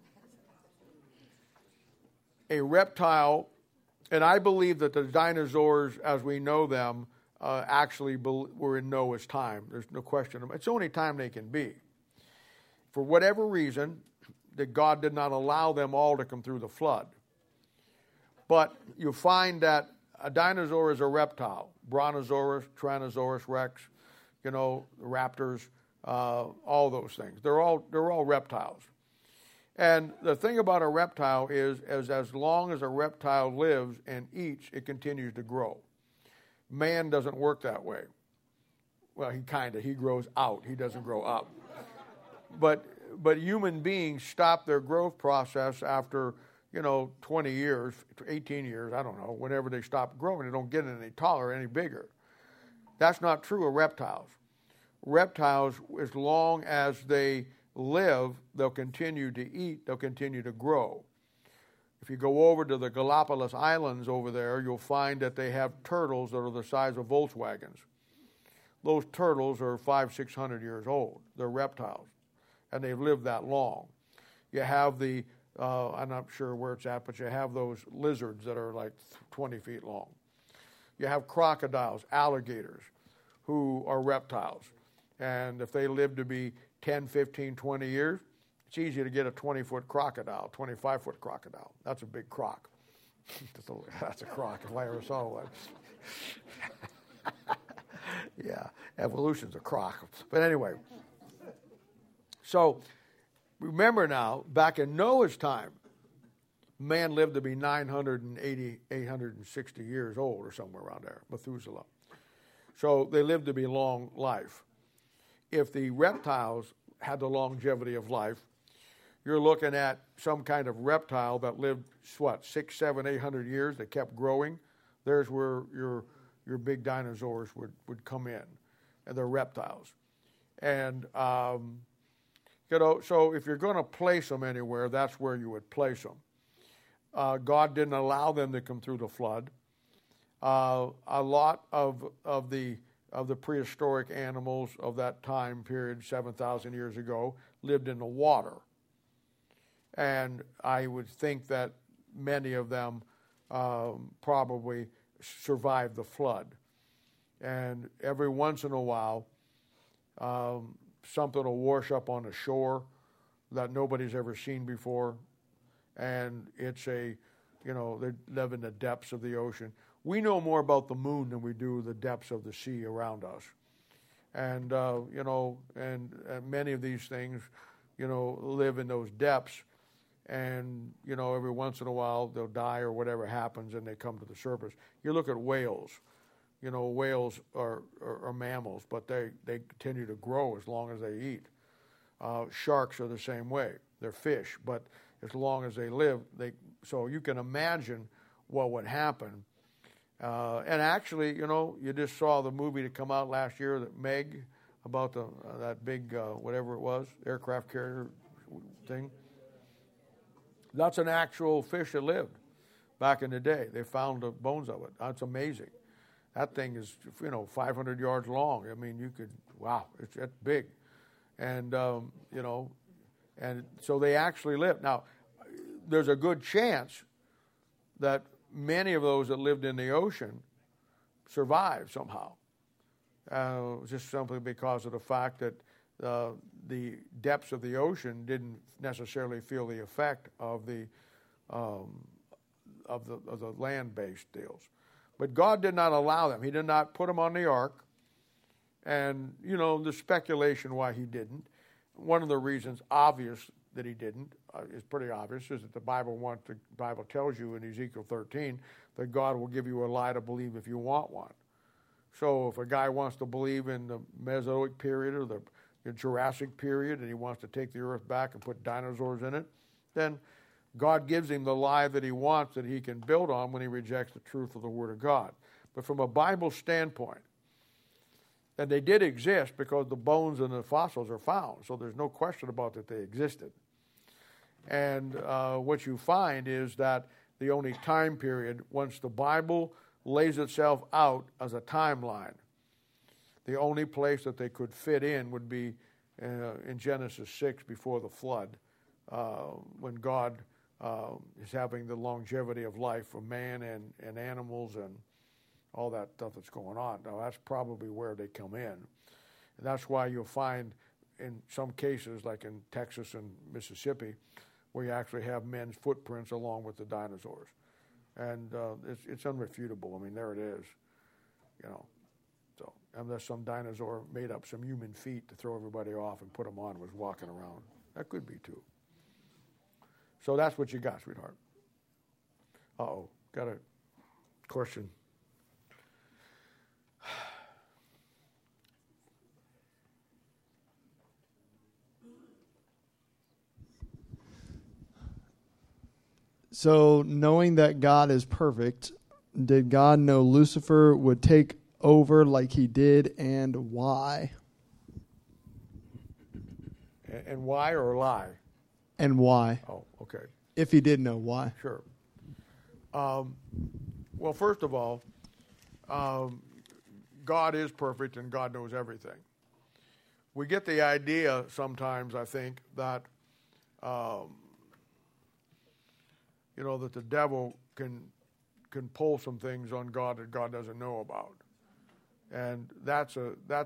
A reptile, and I believe that the dinosaurs as we know them actually were in Noah's time. There's no question. It's the only time they can be. For whatever reason, that God did not allow them all to come through the flood. But you find that a dinosaur is a reptile. Brontosaurus, Tyrannosaurus rex, raptors, all those things. They're all reptiles. And the thing about a reptile is as long as a reptile lives and eats, it continues to grow. Man doesn't work that way. Well, he grows out. He doesn't grow up. But human beings stop their growth process after, 20 years, 18 years, I don't know, whenever they stop growing. They don't get any taller, any bigger. That's not true of reptiles. Reptiles, as long as they live, they'll continue to eat, they'll continue to grow. If you go over to the Galapagos Islands over there, you'll find that they have turtles that are the size of Volkswagens. Those turtles are 500-600 years old. They're reptiles, and they've lived that long. You have I'm not sure where it's at, but you have those lizards that are like 20 feet long. You have crocodiles, alligators, who are reptiles. And if they live to be 10, 15, 20 years, it's easy to get a 20-foot crocodile, 25-foot crocodile. That's a big croc. That's a croc if I ever saw one. Yeah, evolution's a croc. But anyway, so remember now, back in Noah's time, man lived to be 980, 860 years old or somewhere around there, Methuselah. So they lived to be long life. If the reptiles had the longevity of life, you're looking at some kind of reptile that lived, 6, 7, 800 years, that kept growing. There's where your big dinosaurs would come in, and they're reptiles. And, so if you're going to place them anywhere, that's where you would place them. God didn't allow them to come through the flood. A lot of the prehistoric animals of that time period, 7,000 years ago, lived in the water. And I would think that many of them probably survived the flood. And every once in a while, something will wash up on the shore that nobody's ever seen before. And it's they live in the depths of the ocean. We know more about the moon than we do the depths of the sea around us. And, and many of these things, live in those depths. And, every once in a while they'll die or whatever happens and they come to the surface. You look at whales. Whales are mammals, but they continue to grow as long as they eat. Sharks are the same way. They're fish, but as long as they live, so you can imagine what would happen. And actually, you just saw the movie that come out last year, that Meg, about that big, whatever it was, aircraft carrier thing. That's an actual fish that lived back in the day. They found the bones of it. That's amazing. That thing is, 500 yards long. I mean, it's big. And, and so they actually lived. Now, there's a good chance that many of those that lived in the ocean survived somehow. Just simply because of the fact that the depths of the ocean didn't necessarily feel the effect of the land-based deals. But God did not allow them. He did not put them on the ark. And, the speculation why he didn't, one of the reasons obvious that he didn't, is pretty obvious, is that the Bible tells you in Ezekiel 13 that God will give you a lie to believe if you want one. So if a guy wants to believe in the Mesozoic period or the Jurassic period and he wants to take the earth back and put dinosaurs in it, then God gives him the lie that he wants that he can build on when he rejects the truth of the Word of God. But from a Bible standpoint, and they did exist because the bones and the fossils are found, so there's no question about that they existed. And what you find is that the only time period, once the Bible lays itself out as a timeline, the only place that they could fit in would be in Genesis 6 before the flood, when God is having the longevity of life for man and animals and all that stuff that's going on. Now, that's probably where they come in. And that's why you'll find in some cases, like in Texas and Mississippi, where you actually have men's footprints along with the dinosaurs. And it's unrefutable. I mean, there it is. So unless some dinosaur made up some human feet to throw everybody off and put them on and was walking around. That could be too. So that's what you got, sweetheart. Uh-oh, got a question. So, knowing that God is perfect, did God know Lucifer would take over like he did, and why? And why or lie? And why? Oh, okay. If he did know why. Sure. Well, first of all, God is perfect and God knows everything. We get the idea sometimes, I think, that that the devil can pull some things on God that God doesn't know about, and that's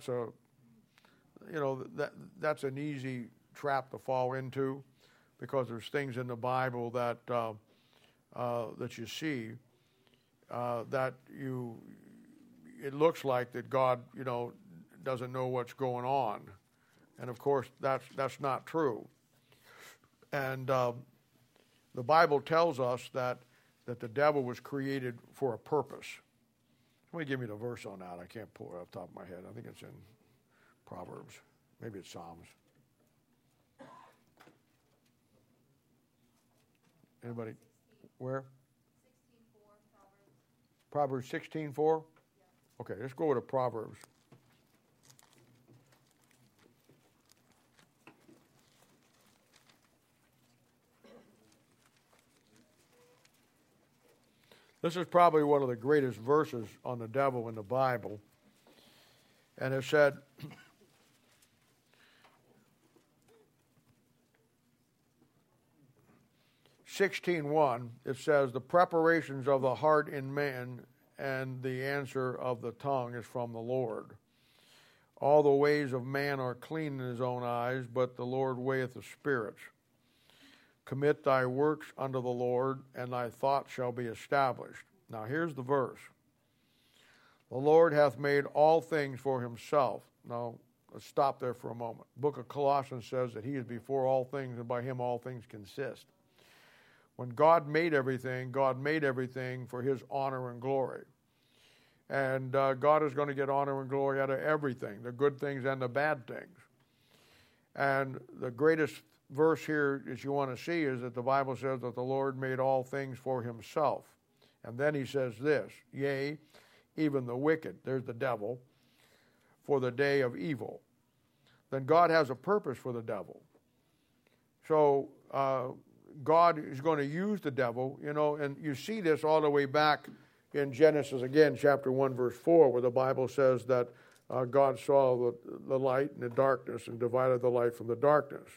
an easy trap to fall into, because there's things in the Bible that you see that it looks like that God doesn't know what's going on, and of course that's not true, and the Bible tells us that the devil was created for a purpose. Somebody give me the verse on that. I can't pull it off the top of my head. I think it's in Proverbs. Maybe it's Psalms. Anybody? Where? 16:4, Proverbs 16:4? Okay, let's go to Proverbs. This is probably one of the greatest verses on the devil in the Bible. And it said, 16:1, it says, the preparations of the heart in man and the answer of the tongue is from the Lord. All the ways of man are clean in his own eyes, but the Lord weigheth the spirits. Commit thy works unto the Lord, and thy thoughts shall be established. Now here's the verse. The Lord hath made all things for himself. Now, let's stop there for a moment. The book of Colossians says that he is before all things, and by him all things consist. When God made everything for his honor and glory. And God is going to get honor and glory out of everything, the good things and the bad things. And the greatest verse here that you want to see is that the Bible says that the Lord made all things for himself. And then he says this, yea, even the wicked, there's the devil, for the day of evil. Then God has a purpose for the devil. So God is going to use the devil, and you see this all the way back in Genesis again, chapter 1, verse 4, where the Bible says that God saw the light and the darkness and divided the light from the darkness.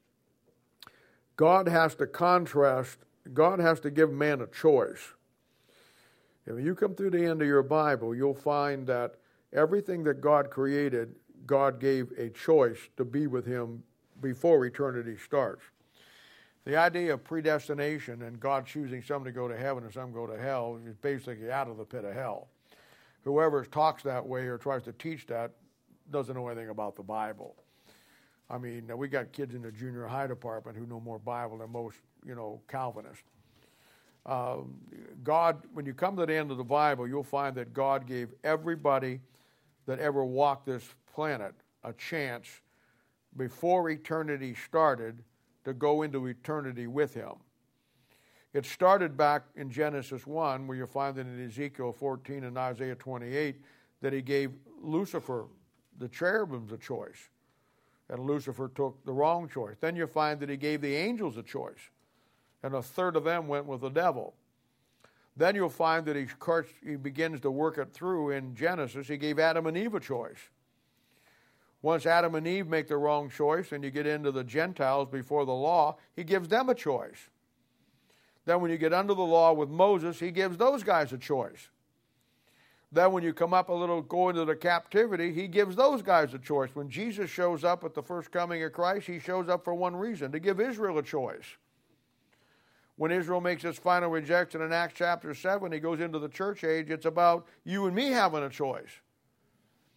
God has to give man a choice. If you come through the end of your Bible, you'll find that everything that God created, God gave a choice to be with him before eternity starts. The idea of predestination and God choosing some to go to heaven and some go to hell is basically out of the pit of hell. Whoever talks that way or tries to teach that doesn't know anything about the Bible. I mean, we got kids in the junior high department who know more Bible than most, Calvinists. God, when you come to the end of the Bible, you'll find that God gave everybody that ever walked this planet a chance before eternity started to go into eternity with him. It started back in Genesis 1, where you find it in Ezekiel 14 and Isaiah 28, that he gave Lucifer, the cherubims, a choice. And Lucifer took the wrong choice. Then you find that he gave the angels a choice. And a third of them went with the devil. Then you'll find that he begins to work it through in Genesis. He gave Adam and Eve a choice. Once Adam and Eve make the wrong choice and you get into the Gentiles before the law, he gives them a choice. Then when you get under the law with Moses, he gives those guys a choice. Then when you come up a little, go into the captivity, he gives those guys a choice. When Jesus shows up at the first coming of Christ, he shows up for one reason, to give Israel a choice. When Israel makes its final rejection in Acts chapter 7, he goes into the church age, it's about you and me having a choice.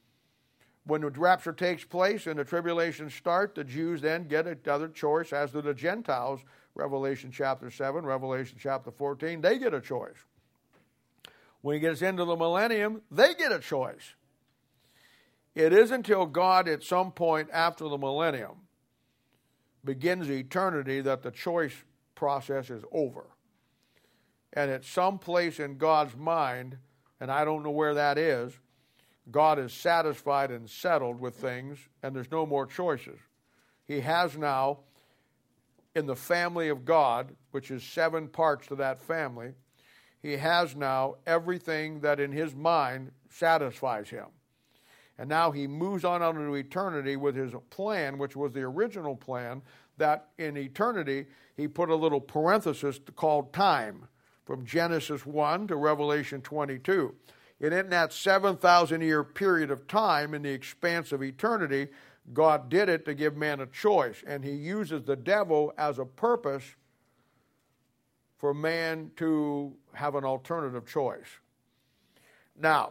when the rapture takes place and the tribulations start, the Jews then get another choice, as do the Gentiles. Revelation chapter 7, Revelation chapter 14, they get a choice. When he gets into the millennium, they get a choice. It isn't until God at some point after the millennium begins eternity that the choice process is over. And at some place in God's mind, and I don't know where that is, God is satisfied and settled with things, and there's no more choices. He has now, in the family of God, which is 7 parts to that family, he has now everything that in his mind satisfies him. And now he moves on into eternity with his plan, which was the original plan, that in eternity he put a little parenthesis called time, from Genesis 1 to Revelation 22. And in that 7,000-year period of time, in the expanse of eternity, God did it to give man a choice. And he uses the devil as a purpose for man to have an alternative choice. Now,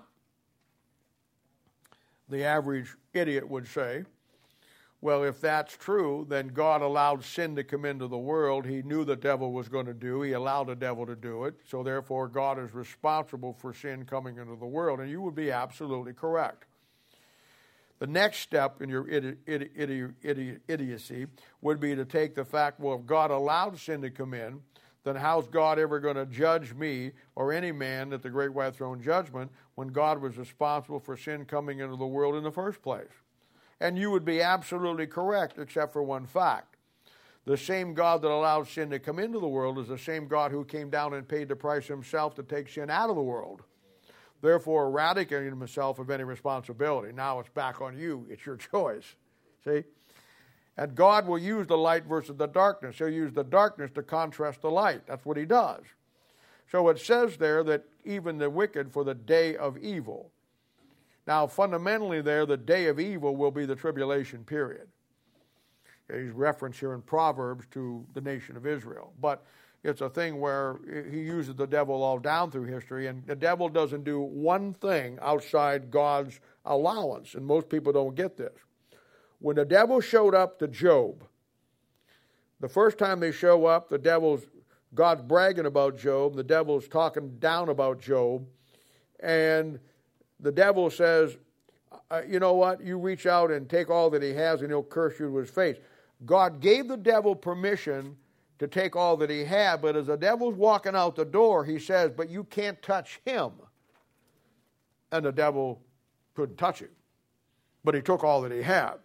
the average idiot would say, well, if that's true, then God allowed sin to come into the world. He knew the devil was going to do. He allowed the devil to do it. So therefore, God is responsible for sin coming into the world. And you would be absolutely correct. The next step in your idiocy would be to take the fact, well, if God allowed sin to come in, then how's God ever going to judge me or any man at the great white throne judgment when God was responsible for sin coming into the world in the first place? And you would be absolutely correct, except for one fact. The same God that allowed sin to come into the world is the same God who came down and paid the price himself to take sin out of the world, therefore eradicating himself of any responsibility. Now it's back on you. It's your choice. See? And God will use the light versus the darkness. He'll use the darkness to contrast the light. That's what he does. So it says there that even the wicked for the day of evil. Now, fundamentally there, the day of evil will be the tribulation period. He's referenced here in Proverbs to the nation of Israel. But it's a thing where he uses the devil all down through history, and the devil doesn't do one thing outside God's allowance, and most people don't get this. When the devil showed up to Job, the first time they show up, God's bragging about Job, the devil's talking down about Job, and the devil says, you know what, you reach out and take all that he has and he'll curse you to his face. God gave the devil permission to take all that he had, but as the devil's walking out the door, he says, but you can't touch him. And the devil couldn't touch him, but he took all that he had.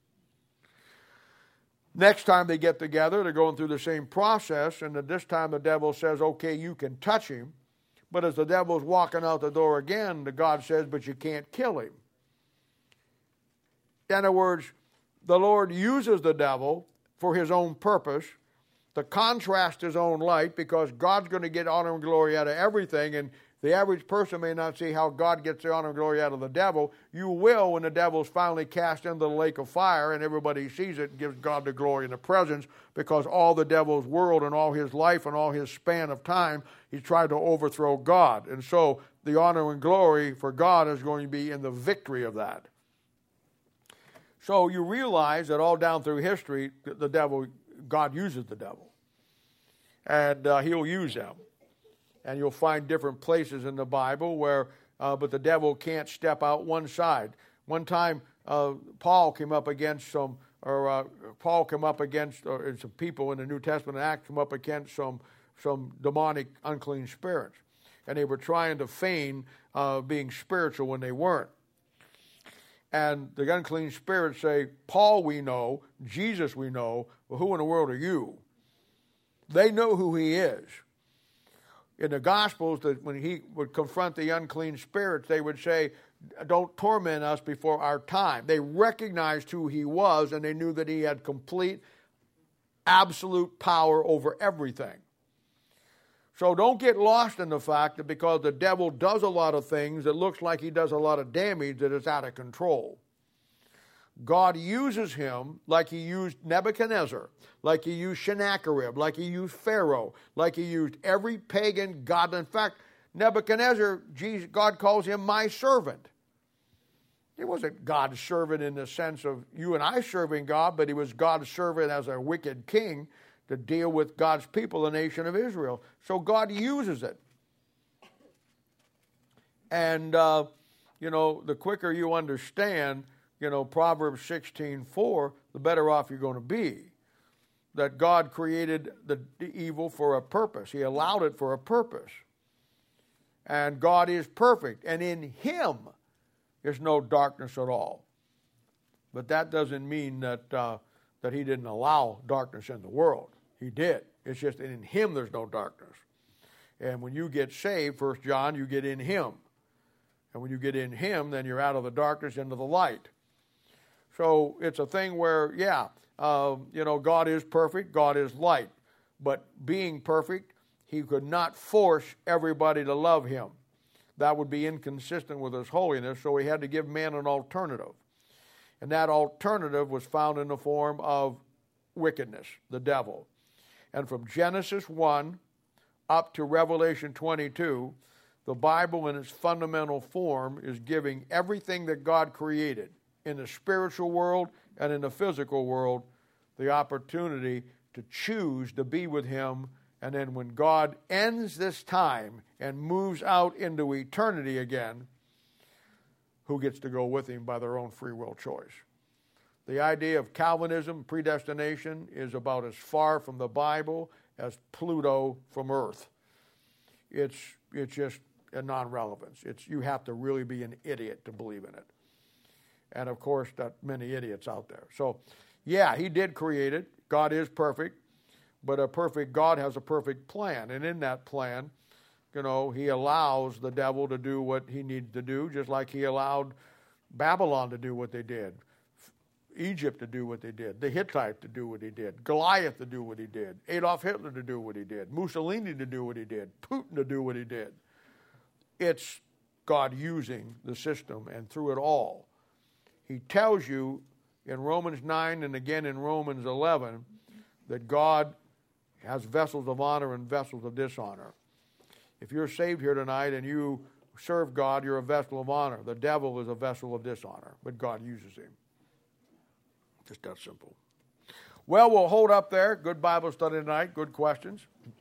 Next time they get together, they're going through the same process, and this time the devil says, okay, you can touch him. But as the devil's walking out the door again, the God says, but you can't kill him. In other words, the Lord uses the devil for his own purpose to contrast his own light, because God's going to get honor and glory out of everything, and the average person may not see how God gets the honor and glory out of the devil. You will when the devil's finally cast into the lake of fire and everybody sees it and gives God the glory and the presence, because all the devil's world and all his life and all his span of time, he's tried to overthrow God. And so the honor and glory for God is going to be in the victory of that. So you realize that all down through history, God uses the devil. And he'll use them. And you'll find different places in the Bible where, but the devil can't step out one side. One time, Paul came up against some people in the New Testament Acts come up against some demonic unclean spirits. And they were trying to feign being spiritual when they weren't. And the unclean spirits say, Paul we know, Jesus we know, well, who in the world are you? They know who he is. In the Gospels, that when he would confront the unclean spirits, they would say, don't torment us before our time. They recognized who he was, and they knew that he had complete, absolute power over everything. So don't get lost in the fact that because the devil does a lot of things, it looks like he does a lot of damage, that it's out of control. God uses him like he used Nebuchadnezzar, like he used Sennacherib, like he used Pharaoh, like he used every pagan god. In fact, Nebuchadnezzar, God calls him my servant. He wasn't God's servant in the sense of you and I serving God, but he was God's servant as a wicked king to deal with God's people, the nation of Israel. So God uses it. And, the quicker you understand, Proverbs 16:4, the better off you're going to be. That God created the evil for a purpose. He allowed it for a purpose. And God is perfect. And in him, there's no darkness at all. But that doesn't mean that that he didn't allow darkness in the world. He did. It's just in him there's no darkness. And when you get saved, 1 John, you get in him. And when you get in him, then you're out of the darkness into the light. So it's a thing where, God is perfect, God is light. But being perfect, he could not force everybody to love him. That would be inconsistent with his holiness, so he had to give man an alternative. And that alternative was found in the form of wickedness, the devil. And from Genesis 1 up to Revelation 22, the Bible in its fundamental form is giving everything that God created in the spiritual world and in the physical world the opportunity to choose to be with him. And then when God ends this time and moves out into eternity again, who gets to go with him by their own free will choice? The idea of Calvinism, predestination, is about as far from the Bible as Pluto from Earth. It's just a non-relevance. You have to really be an idiot to believe in it. And of course, that many idiots out there. So, yeah, he did create it. God is perfect. But a perfect God has a perfect plan. And in that plan, he allows the devil to do what he needs to do, just like he allowed Babylon to do what they did, Egypt to do what they did, the Hittite to do what he did, Goliath to do what he did, Adolf Hitler to do what he did, Mussolini to do what he did, Putin to do what he did. It's God using the system, and through it all, he tells you in Romans 9 and again in Romans 11 that God has vessels of honor and vessels of dishonor. If you're saved here tonight and you serve God, you're a vessel of honor. The devil is a vessel of dishonor, but God uses him. Just that simple. Well, we'll hold up there. Good Bible study tonight. Good questions.